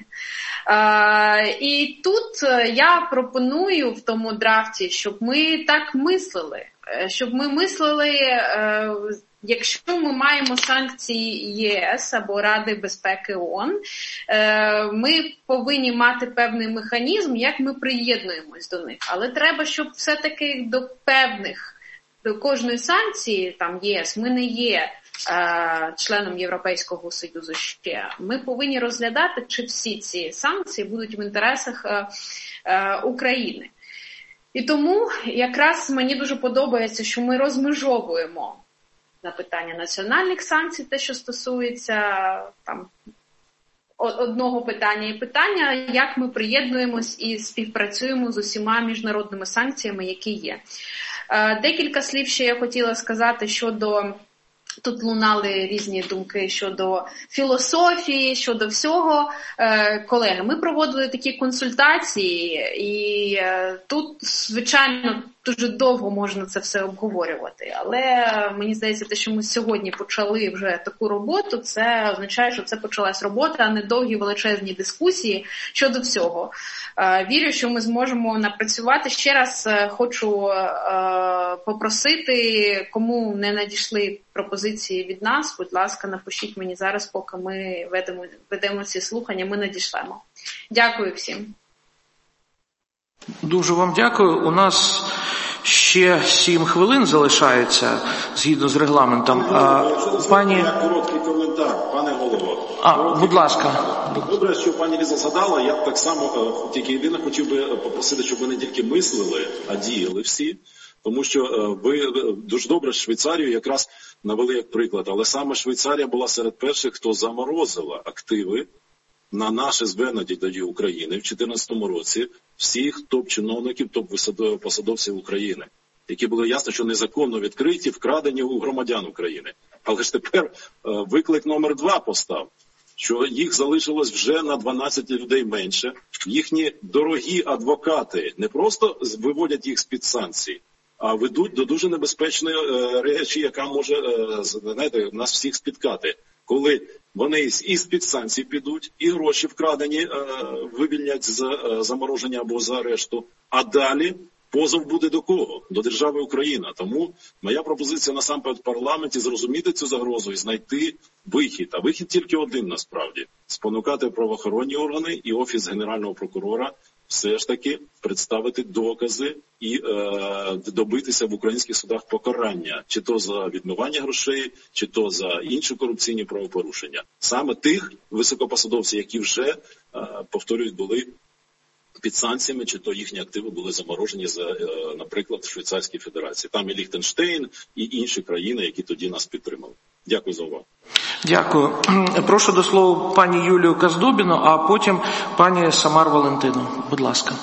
Uh, і тут я пропоную в тому драфті, щоб ми так мислили, щоб ми мислили, uh, якщо ми маємо санкції ЄС або Ради безпеки ООН, uh, ми повинні мати певний механізм, як ми приєднуємось до них. Але треба, щоб все-таки до певних, до кожної санкції, там ЄС, ми не є членом Європейського Союзу ще, ми повинні розглядати, чи всі ці санкції будуть в інтересах України. І тому якраз мені дуже подобається, що ми розмежовуємо на питання національних санкцій, те, що стосується там одного питання, і питання, як ми приєднуємось і співпрацюємо з усіма міжнародними санкціями, які є. Декілька слів ще я хотіла сказати щодо, тут лунали різні думки щодо філософії, щодо всього. Колеги, ми проводили такі консультації, і тут, звичайно, дуже довго можна це все обговорювати. Але мені здається, те, що ми сьогодні почали вже таку роботу, це означає, що це почалась робота, а не довгі величезні дискусії щодо всього. Вірю, що ми зможемо напрацювати. Ще раз хочу попросити, кому не надійшли пропозиції від нас, будь ласка, напишіть мені зараз, поки ми ведемо, ведемо ці слухання, ми надішлемо. Дякую всім. Дуже вам дякую. У нас ще сім хвилин залишається, згідно з регламентом. А, пані... Короткий коментар, пане голово. А, будь ласка. Добре, що пані Ліза задала, я б так само, тільки єдине хотів би попросити, щоб ви не тільки мислили, а діяли всі. Тому що ви дуже добре Швейцарію якраз навели як приклад, але саме Швейцарія була серед перших, хто заморозила активи на наше звернення тоді України в дві тисячі чотирнадцятому році всіх топ-чиновників, топ-посадовців України, які були ясно, що незаконно відкриті, вкрадені у громадян України. Але ж тепер виклик номер два постав, що їх залишилось вже на дванадцять людей менше. Їхні дорогі адвокати не просто виводять їх з-під санкцій, а ведуть до дуже небезпечної е, речі, яка може е, знаєте, нас всіх спіткати. Коли вони із-під санкцій підуть, і гроші вкрадені е, вивільнять з е, замороження або з арешту, а далі позов буде до кого? До держави Україна. Тому моя пропозиція насамперед в парламенті зрозуміти цю загрозу і знайти вихід. А вихід тільки один насправді. Спонукати правоохоронні органи і Офіс Генерального прокурора все ж таки представити докази і е, добитися в українських судах покарання, чи то за відмивання грошей, чи то за інші корупційні правопорушення. Саме тих високопосадовців, які вже, е, повторюють, були під санкціями, чи то їхні активи були заморожені, за, е, наприклад, в Швейцарській Федерації. Там і Ліхтенштейн, і інші країни, які тоді нас підтримали. Дякую за увагу. Дякую. Прошу до слова пані Юлію Каздубіну, а потім пані Самар Валентину. Будь ласка.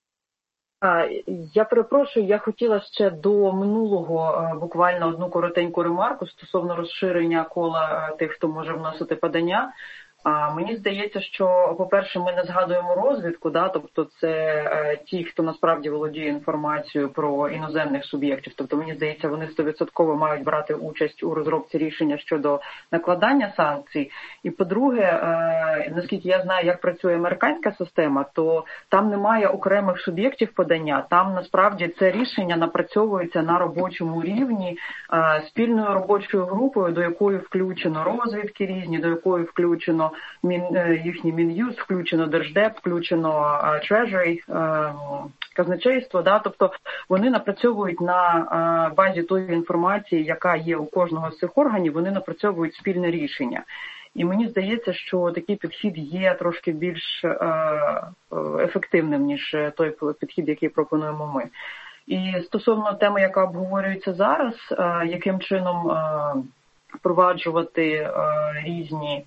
Я перепрошую, я хотіла ще до минулого буквально одну коротеньку ремарку стосовно розширення кола тих, хто може вносити подання. А мені здається, що, по-перше, ми не згадуємо розвідку, да, тобто це е, ті, хто насправді володіє інформацією про іноземних суб'єктів. Тобто, мені здається, вони сто відсотків мають брати участь у розробці рішення щодо накладання санкцій. І, по-друге, е, наскільки я знаю, як працює американська система, то там немає окремих суб'єктів подання. Там, насправді, це рішення напрацьовується на робочому рівні е, спільною робочою групою, до якої включено розвідки різні, до якої включено Мін, їхній Мін'юз, включено Держдеп, включено uh, Treasury, uh, казначейство, да, тобто вони напрацьовують на uh, базі тої інформації, яка є у кожного з цих органів, вони напрацьовують спільне рішення. І мені здається, що такий підхід є трошки більш ефективним, ніж той підхід, який пропонуємо ми. І стосовно теми, яка обговорюється зараз, яким чином впроваджувати різні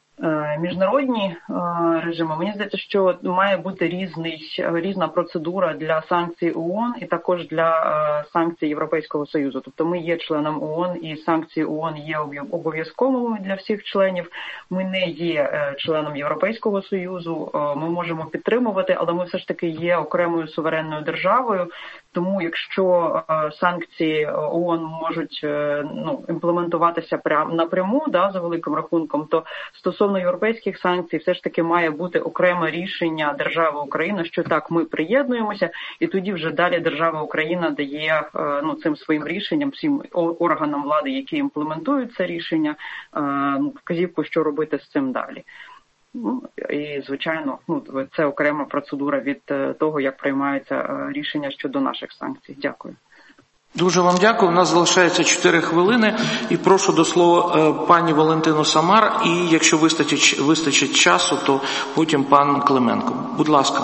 міжнародні режими, мені здається, що має бути різний, різна процедура для санкцій ООН і також для санкцій Європейського Союзу. Тобто ми є членом ООН і санкції ООН є обов'язковими для всіх членів. Ми не є членом Європейського Союзу, ми можемо підтримувати, але ми все ж таки є окремою суверенною державою. Тому якщо санкції ООН можуть ну, імплементуватися прямо напряму, да, за великим рахунком, то стосовно європейських санкцій все ж таки має бути окреме рішення держави Україна, що так, ми приєднуємося, і тоді вже далі держава Україна дає ну, цим своїм рішенням, всім органам влади, які імплементують це рішення, вказівку, що робити з цим далі. Ну, і, звичайно, ну, це окрема процедура від того, як приймаються рішення щодо наших санкцій. Дякую. Дуже вам дякую. У нас залишається чотири хвилини. І прошу до слова пані Валентину Самар. І якщо вистачить, вистачить часу, то потім пан Клименко. Будь ласка.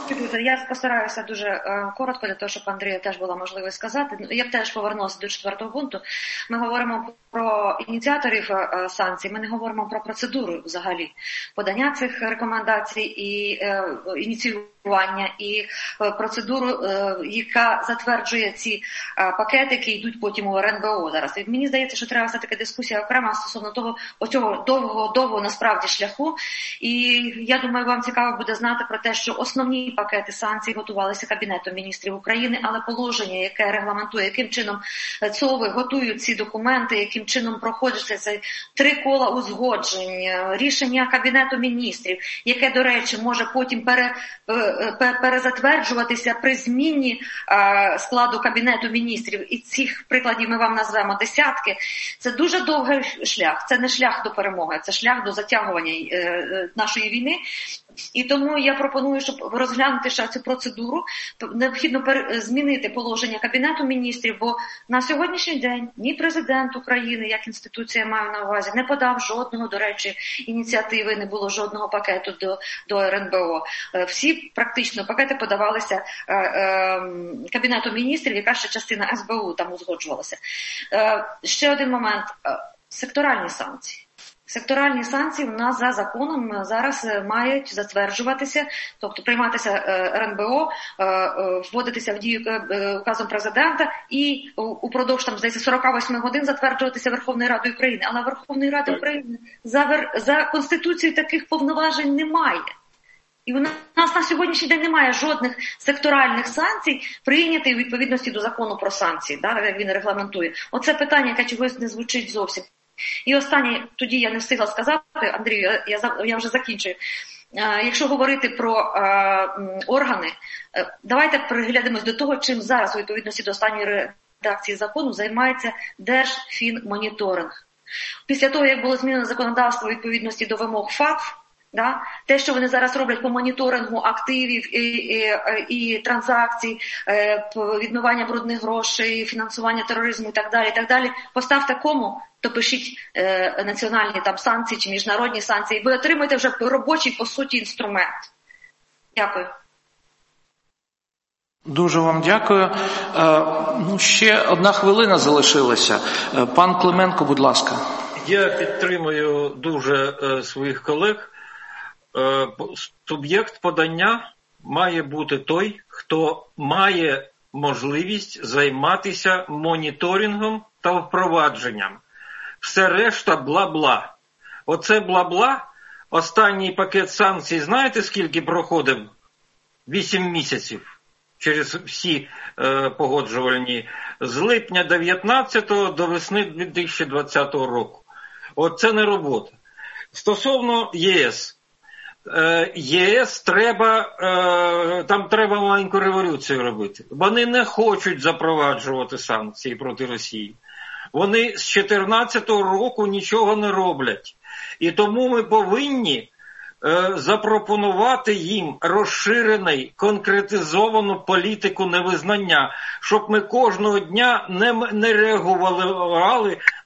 Я постараюся дуже е, коротко, для того, щоб Андрію теж була можливість сказати. Я б теж повернулася до четвертого пункту. Ми говоримо про ініціаторів е, санкцій, ми не говоримо про процедуру взагалі подання цих рекомендацій і е, ініціювання, і е, процедуру, е, яка затверджує ці е, пакети, які йдуть потім у ер ен бе о зараз. І мені здається, що треба все-таки дискусія окрема стосовно того, оцього довгого-довгого насправді шляху. І я думаю, вам цікаво буде знати про те, що основні пакети санкцій готувалися Кабінетом міністрів України, але положення, яке регламентує, яким чином ЦОВи готують ці документи, яким чином проходиться це три кола узгоджень, рішення Кабінету міністрів, яке, до речі, може потім пере, перезатверджуватися при зміні складу Кабінету міністрів. І цих прикладів ми вам назвемо десятки. Це дуже довгий шлях. Це не шлях до перемоги, це шлях до затягування нашої війни. І тому я пропоную, щоб розглянути ще цю процедуру, необхідно змінити положення Кабінету міністрів, бо на сьогоднішній день ні президент України, як інституція маю на увазі, не подав жодного, до речі, ініціативи, не було жодного пакету до, до ер ен бе о. Всі практично пакети подавалися е, е, Кабінету міністрів, яка ще частина ес бе у там узгоджувалася. Е, ще один момент. Секторальні санкції. Секторальні санкції у нас за законом зараз мають затверджуватися, тобто прийматися ер ен бе о, вводитися в дію указом президента і упродовж там, здається, сорок вісім годин затверджуватися Верховною Радою України. Але Верховної Ради України за, за Конституцією таких повноважень немає. І у нас на сьогоднішній день немає жодних секторальних санкцій, прийнятих у відповідності до закону про санкції, да, як він регламентує. Оце питання, яке чогось не звучить зовсім. І останнє, тоді я не встигла сказати, Андрію, я, я, я вже закінчую. Е, якщо говорити про е, органи, е, давайте приглянемось до того, чим зараз у відповідності до останньої редакції закону займається Держфінмоніторинг. Після того, як було змінено законодавство у відповідності до вимог ФАТФ, да, те, що вони зараз роблять по моніторингу активів і, і, і транзакцій, відмивання брудних грошей, фінансування тероризму і так далі, і так далі, поставте кому, то пишіть е, національні там санкції чи міжнародні санкції. Ви отримаєте вже робочий, по суті, інструмент. Дякую. Дуже вам дякую. Е, ну, ще одна хвилина залишилася. Е, пан Клименко, будь ласка. Я підтримую дуже е, своїх колег. Е, суб'єкт подання має бути той, хто має можливість займатися моніторингом та впровадженням. Все решта бла-бла. Оце бла-бла, останній пакет санкцій, знаєте, скільки проходив? Вісім місяців через всі е, погоджувальні. З липня дев'ятнадцятого до весни дві тисячі двадцятого року. Оце не робота. Стосовно ЄС. Е, ЄС треба, е, там треба маленьку революцію робити. Вони не хочуть запроваджувати санкції проти Росії. Вони з дві тисячі чотирнадцятого року нічого не роблять. І тому ми повинні е, запропонувати їм розширений, конкретизовану політику невизнання, щоб ми кожного дня не, не реагували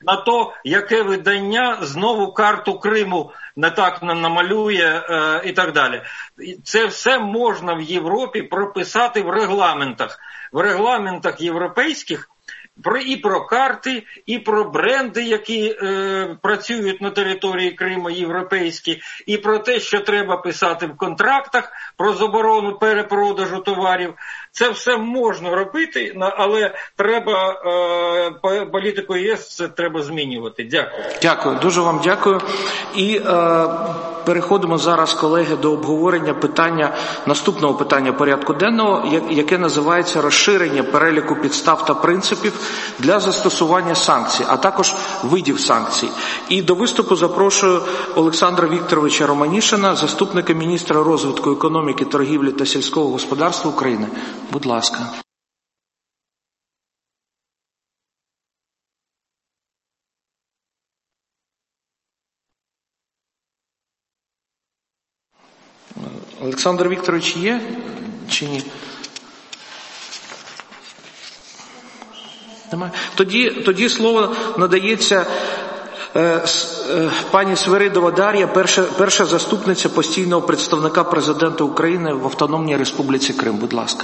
на то, яке видання знову карту Криму не так намалює е, і так далі. Це все можна в Європі прописати в регламентах. В регламентах європейських про, і про карти, і про бренди, які е, працюють на території Криму, європейські, і про те, що треба писати в контрактах про заборону перепродажу товарів. Це все можна робити, але треба е, політику ЄС це треба змінювати. Дякую. Дякую, дуже вам дякую. І е, переходимо зараз, колеги, до обговорення питання, наступного питання порядку денного, яке називається розширення переліку підстав та принципів для застосування санкцій, а також видів санкцій. І до виступу запрошую Олександра Вікторовича Романішина, заступника міністра розвитку економіки, торгівлі та сільського господарства України. Будь ласка. Олександр Вікторович є чи ні? Немає. Тоді, тоді слово надається е, е, пані Свиридова Дар'я, перша, перша заступниця постійного представника президента України в Автономній Республіці Крим. Будь ласка.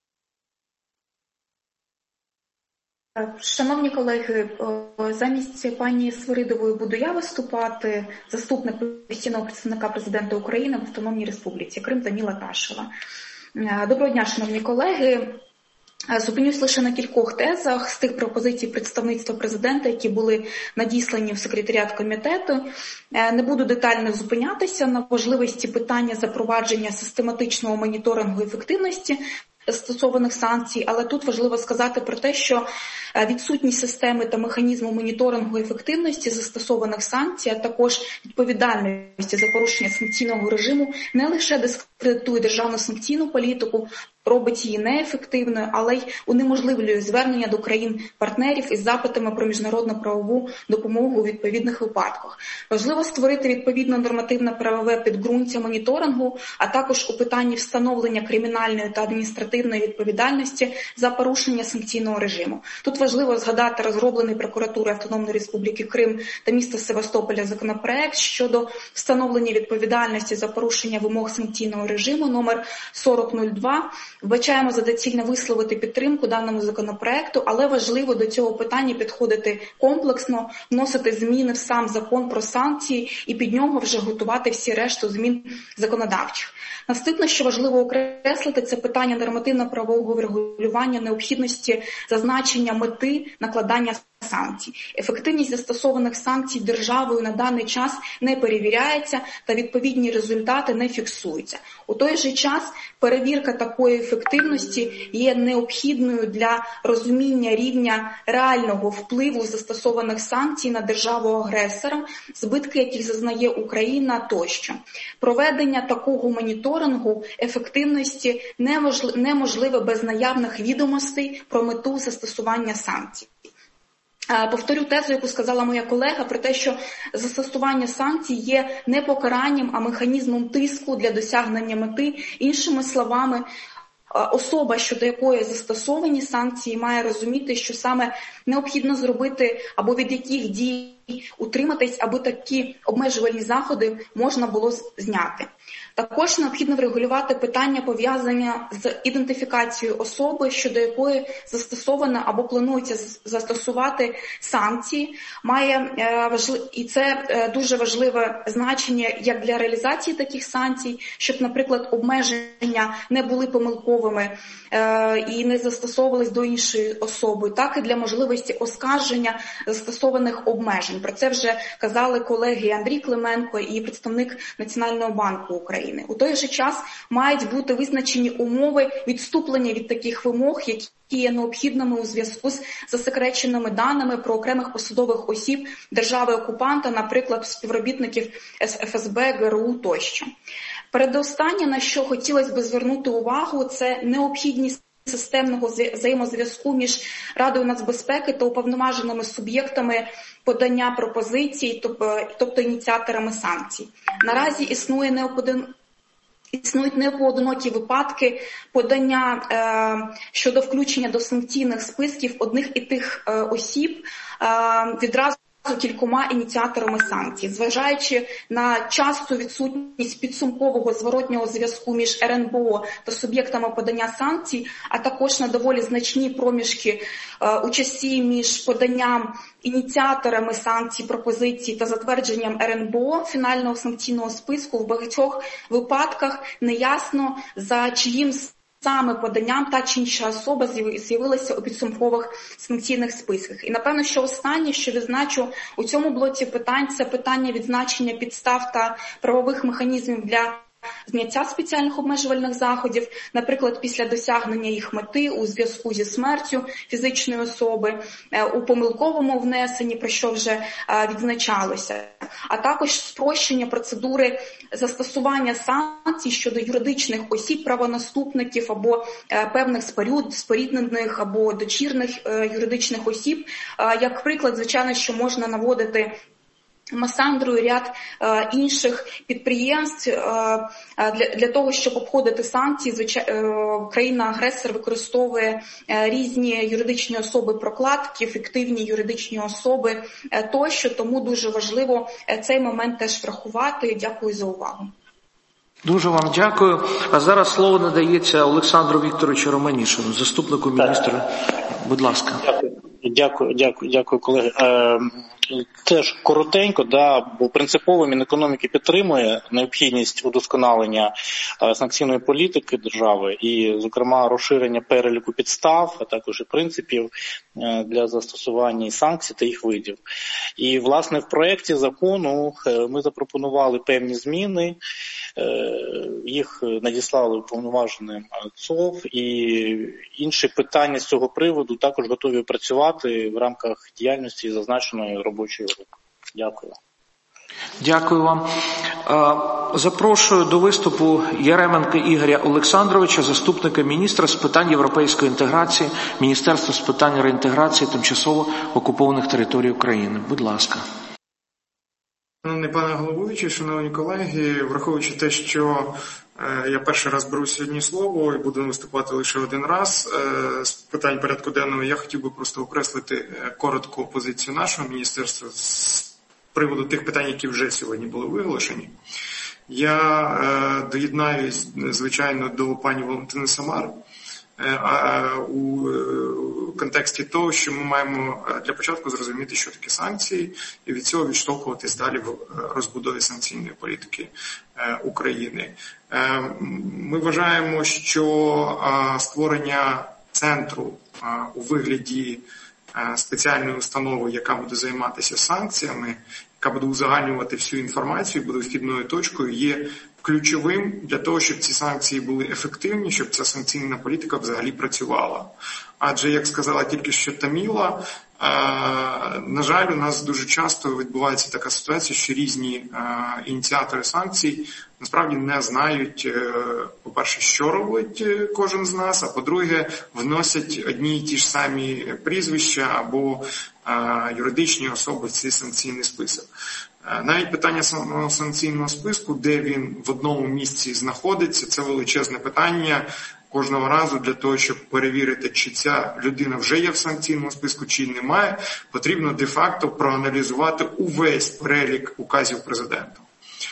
Шановні колеги, замість пані Свиридової буду я виступати, заступник постійного представника президента України в Автономній Республіці Крим Даніла Ташева. Доброго дня, шановні колеги. Зупинюсь лише на кількох тезах з тих пропозицій представництва президента, які були надіслані в секретаріат комітету. Не буду детально зупинятися на важливості питання запровадження систематичного моніторингу ефективності застосованих санкцій, але тут важливо сказати про те, що відсутність системи та механізму моніторингу ефективності застосованих санкцій, а також відповідальності за порушення санкційного режиму не лише дискредитує державну санкційну політику, робить її неефективною, але й унеможливлює звернення до країн-партнерів із запитами про міжнародну правову допомогу у відповідних випадках. Важливо створити відповідне нормативно-правове підґрунтя моніторингу, а також у питанні встановлення кримінальної та адміністративної відповідальності за порушення санкційного режиму. Тут важливо згадати розроблений прокуратурою Автономної Республіки Крим та міста Севастополя законопроект щодо встановлення відповідальності за порушення вимог санкційного режиму номер сорок нуль два. Вбачаємо за доцільне висловити підтримку даному законопроекту, але важливо до цього питання підходити комплексно, вносити зміни в сам закон про санкції і під нього вже готувати всі решту змін законодавчих. Наступне, що важливо окреслити, це питання нормативно-правового врегулювання необхідності зазначення мети накладання санкцій. Ефективність застосованих санкцій державою на даний час не перевіряється та відповідні результати не фіксуються. У той же час перевірка такої ефективності є необхідною для розуміння рівня реального впливу застосованих санкцій на державу-агресора, збитки яких зазнає Україна тощо. Проведення такого моніторингу ефективності неможливе без наявних відомостей про мету застосування санкцій. Повторю тезу, яку сказала моя колега, про те, що застосування санкцій є не покаранням, а механізмом тиску для досягнення мети. Іншими словами, особа, щодо якої застосовані санкції, має розуміти, що саме необхідно зробити або від яких дій утриматись, аби такі обмежувальні заходи можна було зняти. Також необхідно врегулювати питання пов'язання з ідентифікацією особи, щодо якої застосовано або планується застосувати санкції. Має і це дуже важливе значення як для реалізації таких санкцій, щоб, наприклад, обмеження не були помилковими і не застосовувались до іншої особи, так і для можливості оскарження застосованих обмежень. Про це вже казали колеги Андрій Клименко і представник Національного банку України. У той же час мають бути визначені умови відступлення від таких вимог, які є необхідними у зв'язку з засекреченими даними про окремих посадових осіб держави-окупанта, наприклад, співробітників еф ес бе, ге ер у тощо. Передостаннє, на що хотілося б звернути увагу, це необхідність системного взаємозв'язку між Радою нацбезпеки та уповноваженими суб'єктами подання пропозицій, тобто ініціаторами санкцій. Наразі існує неоподин... Існують непоодинокі випадки подання е, щодо включення до санкційних списків одних і тих е, осіб е, відразу кількома ініціаторами санкцій, зважаючи на часту відсутність підсумкового зворотнього зв'язку між ер ен бе о та суб'єктами подання санкцій, а також на доволі значні проміжки е, у часі між поданням ініціаторами санкцій, пропозицій та затвердженням ер ен бе о фінального санкційного списку, в багатьох випадках неясно, за чиїм саме поданням та чи інша особа з'явилася у підсумкових санкційних списках. І, напевно, що останнє, що відзначу у цьому блоці питань, це питання відзначення підстав та правових механізмів для зняття спеціальних обмежувальних заходів, наприклад, після досягнення їх мети у зв'язку зі смертю фізичної особи, у помилковому внесенні, про що вже відзначалося, а також спрощення процедури застосування санкцій щодо юридичних осіб, правонаступників або певних споріднених або дочірних юридичних осіб. Як приклад, звичайно, що можна наводити Масандру і ряд е, інших підприємств е, для, для того, щоб обходити санкції. Звичай, е, країна-агресор використовує е, різні юридичні особи-прокладки, фіктивні юридичні особи е, тощо, тому дуже важливо е, цей момент теж врахувати. Дякую за увагу. Дуже вам дякую. А зараз слово надається Олександру Вікторовичу Романішину, заступнику міністра. Будь ласка. Дякую, дякую, дякую, дякую колеги. Е, Теж коротенько, да, бо принципово Мінекономіки підтримує необхідність удосконалення е, санкційної політики держави і, зокрема, розширення переліку підстав, а також і принципів е, для застосування санкцій та їх видів. І, власне, в проєкті закону е, ми запропонували певні зміни, е, їх надіслали уповноваженим ЦОВ, і інші питання з цього приводу також готові опрацювати в рамках діяльності зазначеної роботи. Дякую. Дякую вам. Запрошую до виступу Яременка Ігоря Олександровича, заступника міністра з питань європейської інтеграції, Міністерства з питань реінтеграції тимчасово окупованих територій України. Будь ласка. Шановний пане головуючий, шановні колеги, враховуючи те, що я перший раз беру сьогодні слово і буду виступати лише один раз з питань порядку денного, я хотів би просто окреслити коротко позицію нашого міністерства з приводу тих питань, які вже сьогодні були виголошені. Я доєднаюсь, звичайно, до пані Валентини Самар у контексті того, що ми маємо для початку зрозуміти, що таке санкції, і від цього відштовхуватись далі в розбудові санкційної політики України. Ми вважаємо, що створення центру у вигляді спеціальної установи, яка буде займатися санкціями, яка буде узагальнювати всю інформацію, буде вхідною точкою, є ключовим для того, щоб ці санкції були ефективні, щоб ця санкційна політика взагалі працювала. Адже, як сказала тільки що Таміла, на жаль, у нас дуже часто відбувається така ситуація, що різні ініціатори санкцій насправді не знають, по-перше, що робить кожен з нас, а по-друге, вносять одні й ті ж самі прізвища або юридичні особи в цей санкційний список. Навіть питання самого санкційного списку, де він в одному місці знаходиться, це величезне питання кожного разу для того, щоб перевірити, чи ця людина вже є в санкційному списку, чи немає, потрібно де-факто проаналізувати увесь перелік указів президента.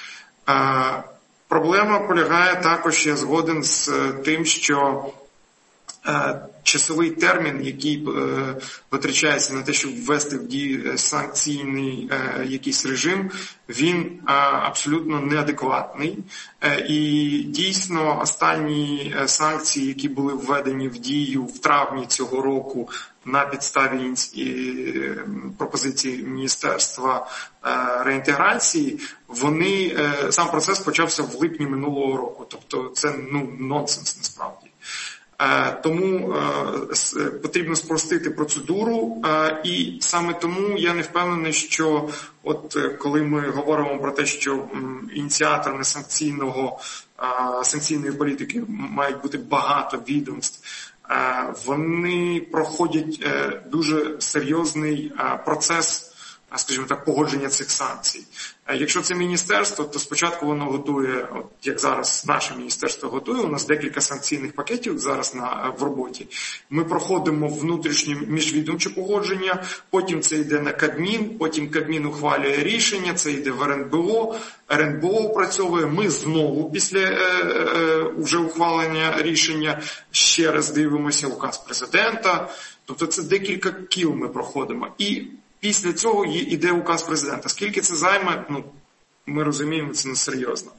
Проблема полягає також, я згоден з тим, що часовий термін, який витрачається на те, щоб ввести в дію санкційний якийсь режим, він абсолютно неадекватний. І дійсно останні санкції, які були введені в дію в травні цього року на підставі пропозиції Міністерства реінтеграції, вони, сам процес почався в липні минулого року. Тобто це ну, нонсенс насправді. Тому потрібно спростити процедуру, і саме тому я не впевнений, що от коли ми говоримо про те, що ініціаторами санкційного, санкційної політики мають бути багато відомств, вони проходять дуже серйозний процес скажімо так, погодження цих санкцій. Якщо це міністерство, то спочатку воно готує, от як зараз наше міністерство готує, у нас декілька санкційних пакетів зараз на, в роботі. Ми проходимо внутрішнє міжвідомче погодження, потім це йде на Кабмін, потім Кабмін ухвалює рішення, це йде в РНБО, РНБО опрацьовує, ми знову після е, е, уже ухвалення рішення ще раз дивимося указ президента. Тобто це декілька кіл ми проходимо. І після цього йде указ президента. Скільки це займе, ну, ми розуміємо, це несерйозно.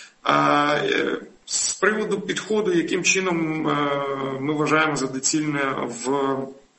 З приводу підходу, яким чином ми вважаємо за доцільне в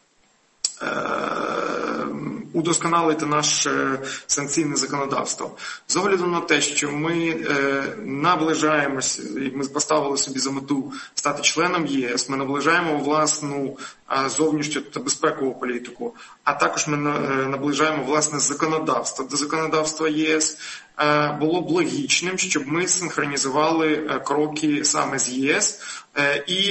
удосконалити наше санкційне законодавство. З огляду на те, що ми наближаємося, ми поставили собі за мету стати членом ЄС, ми наближаємо власну зовнішню та безпекову політику, а також ми наближаємо власне законодавство до законодавства ЄС, було б логічним, щоб ми синхронізували кроки саме з ЄС і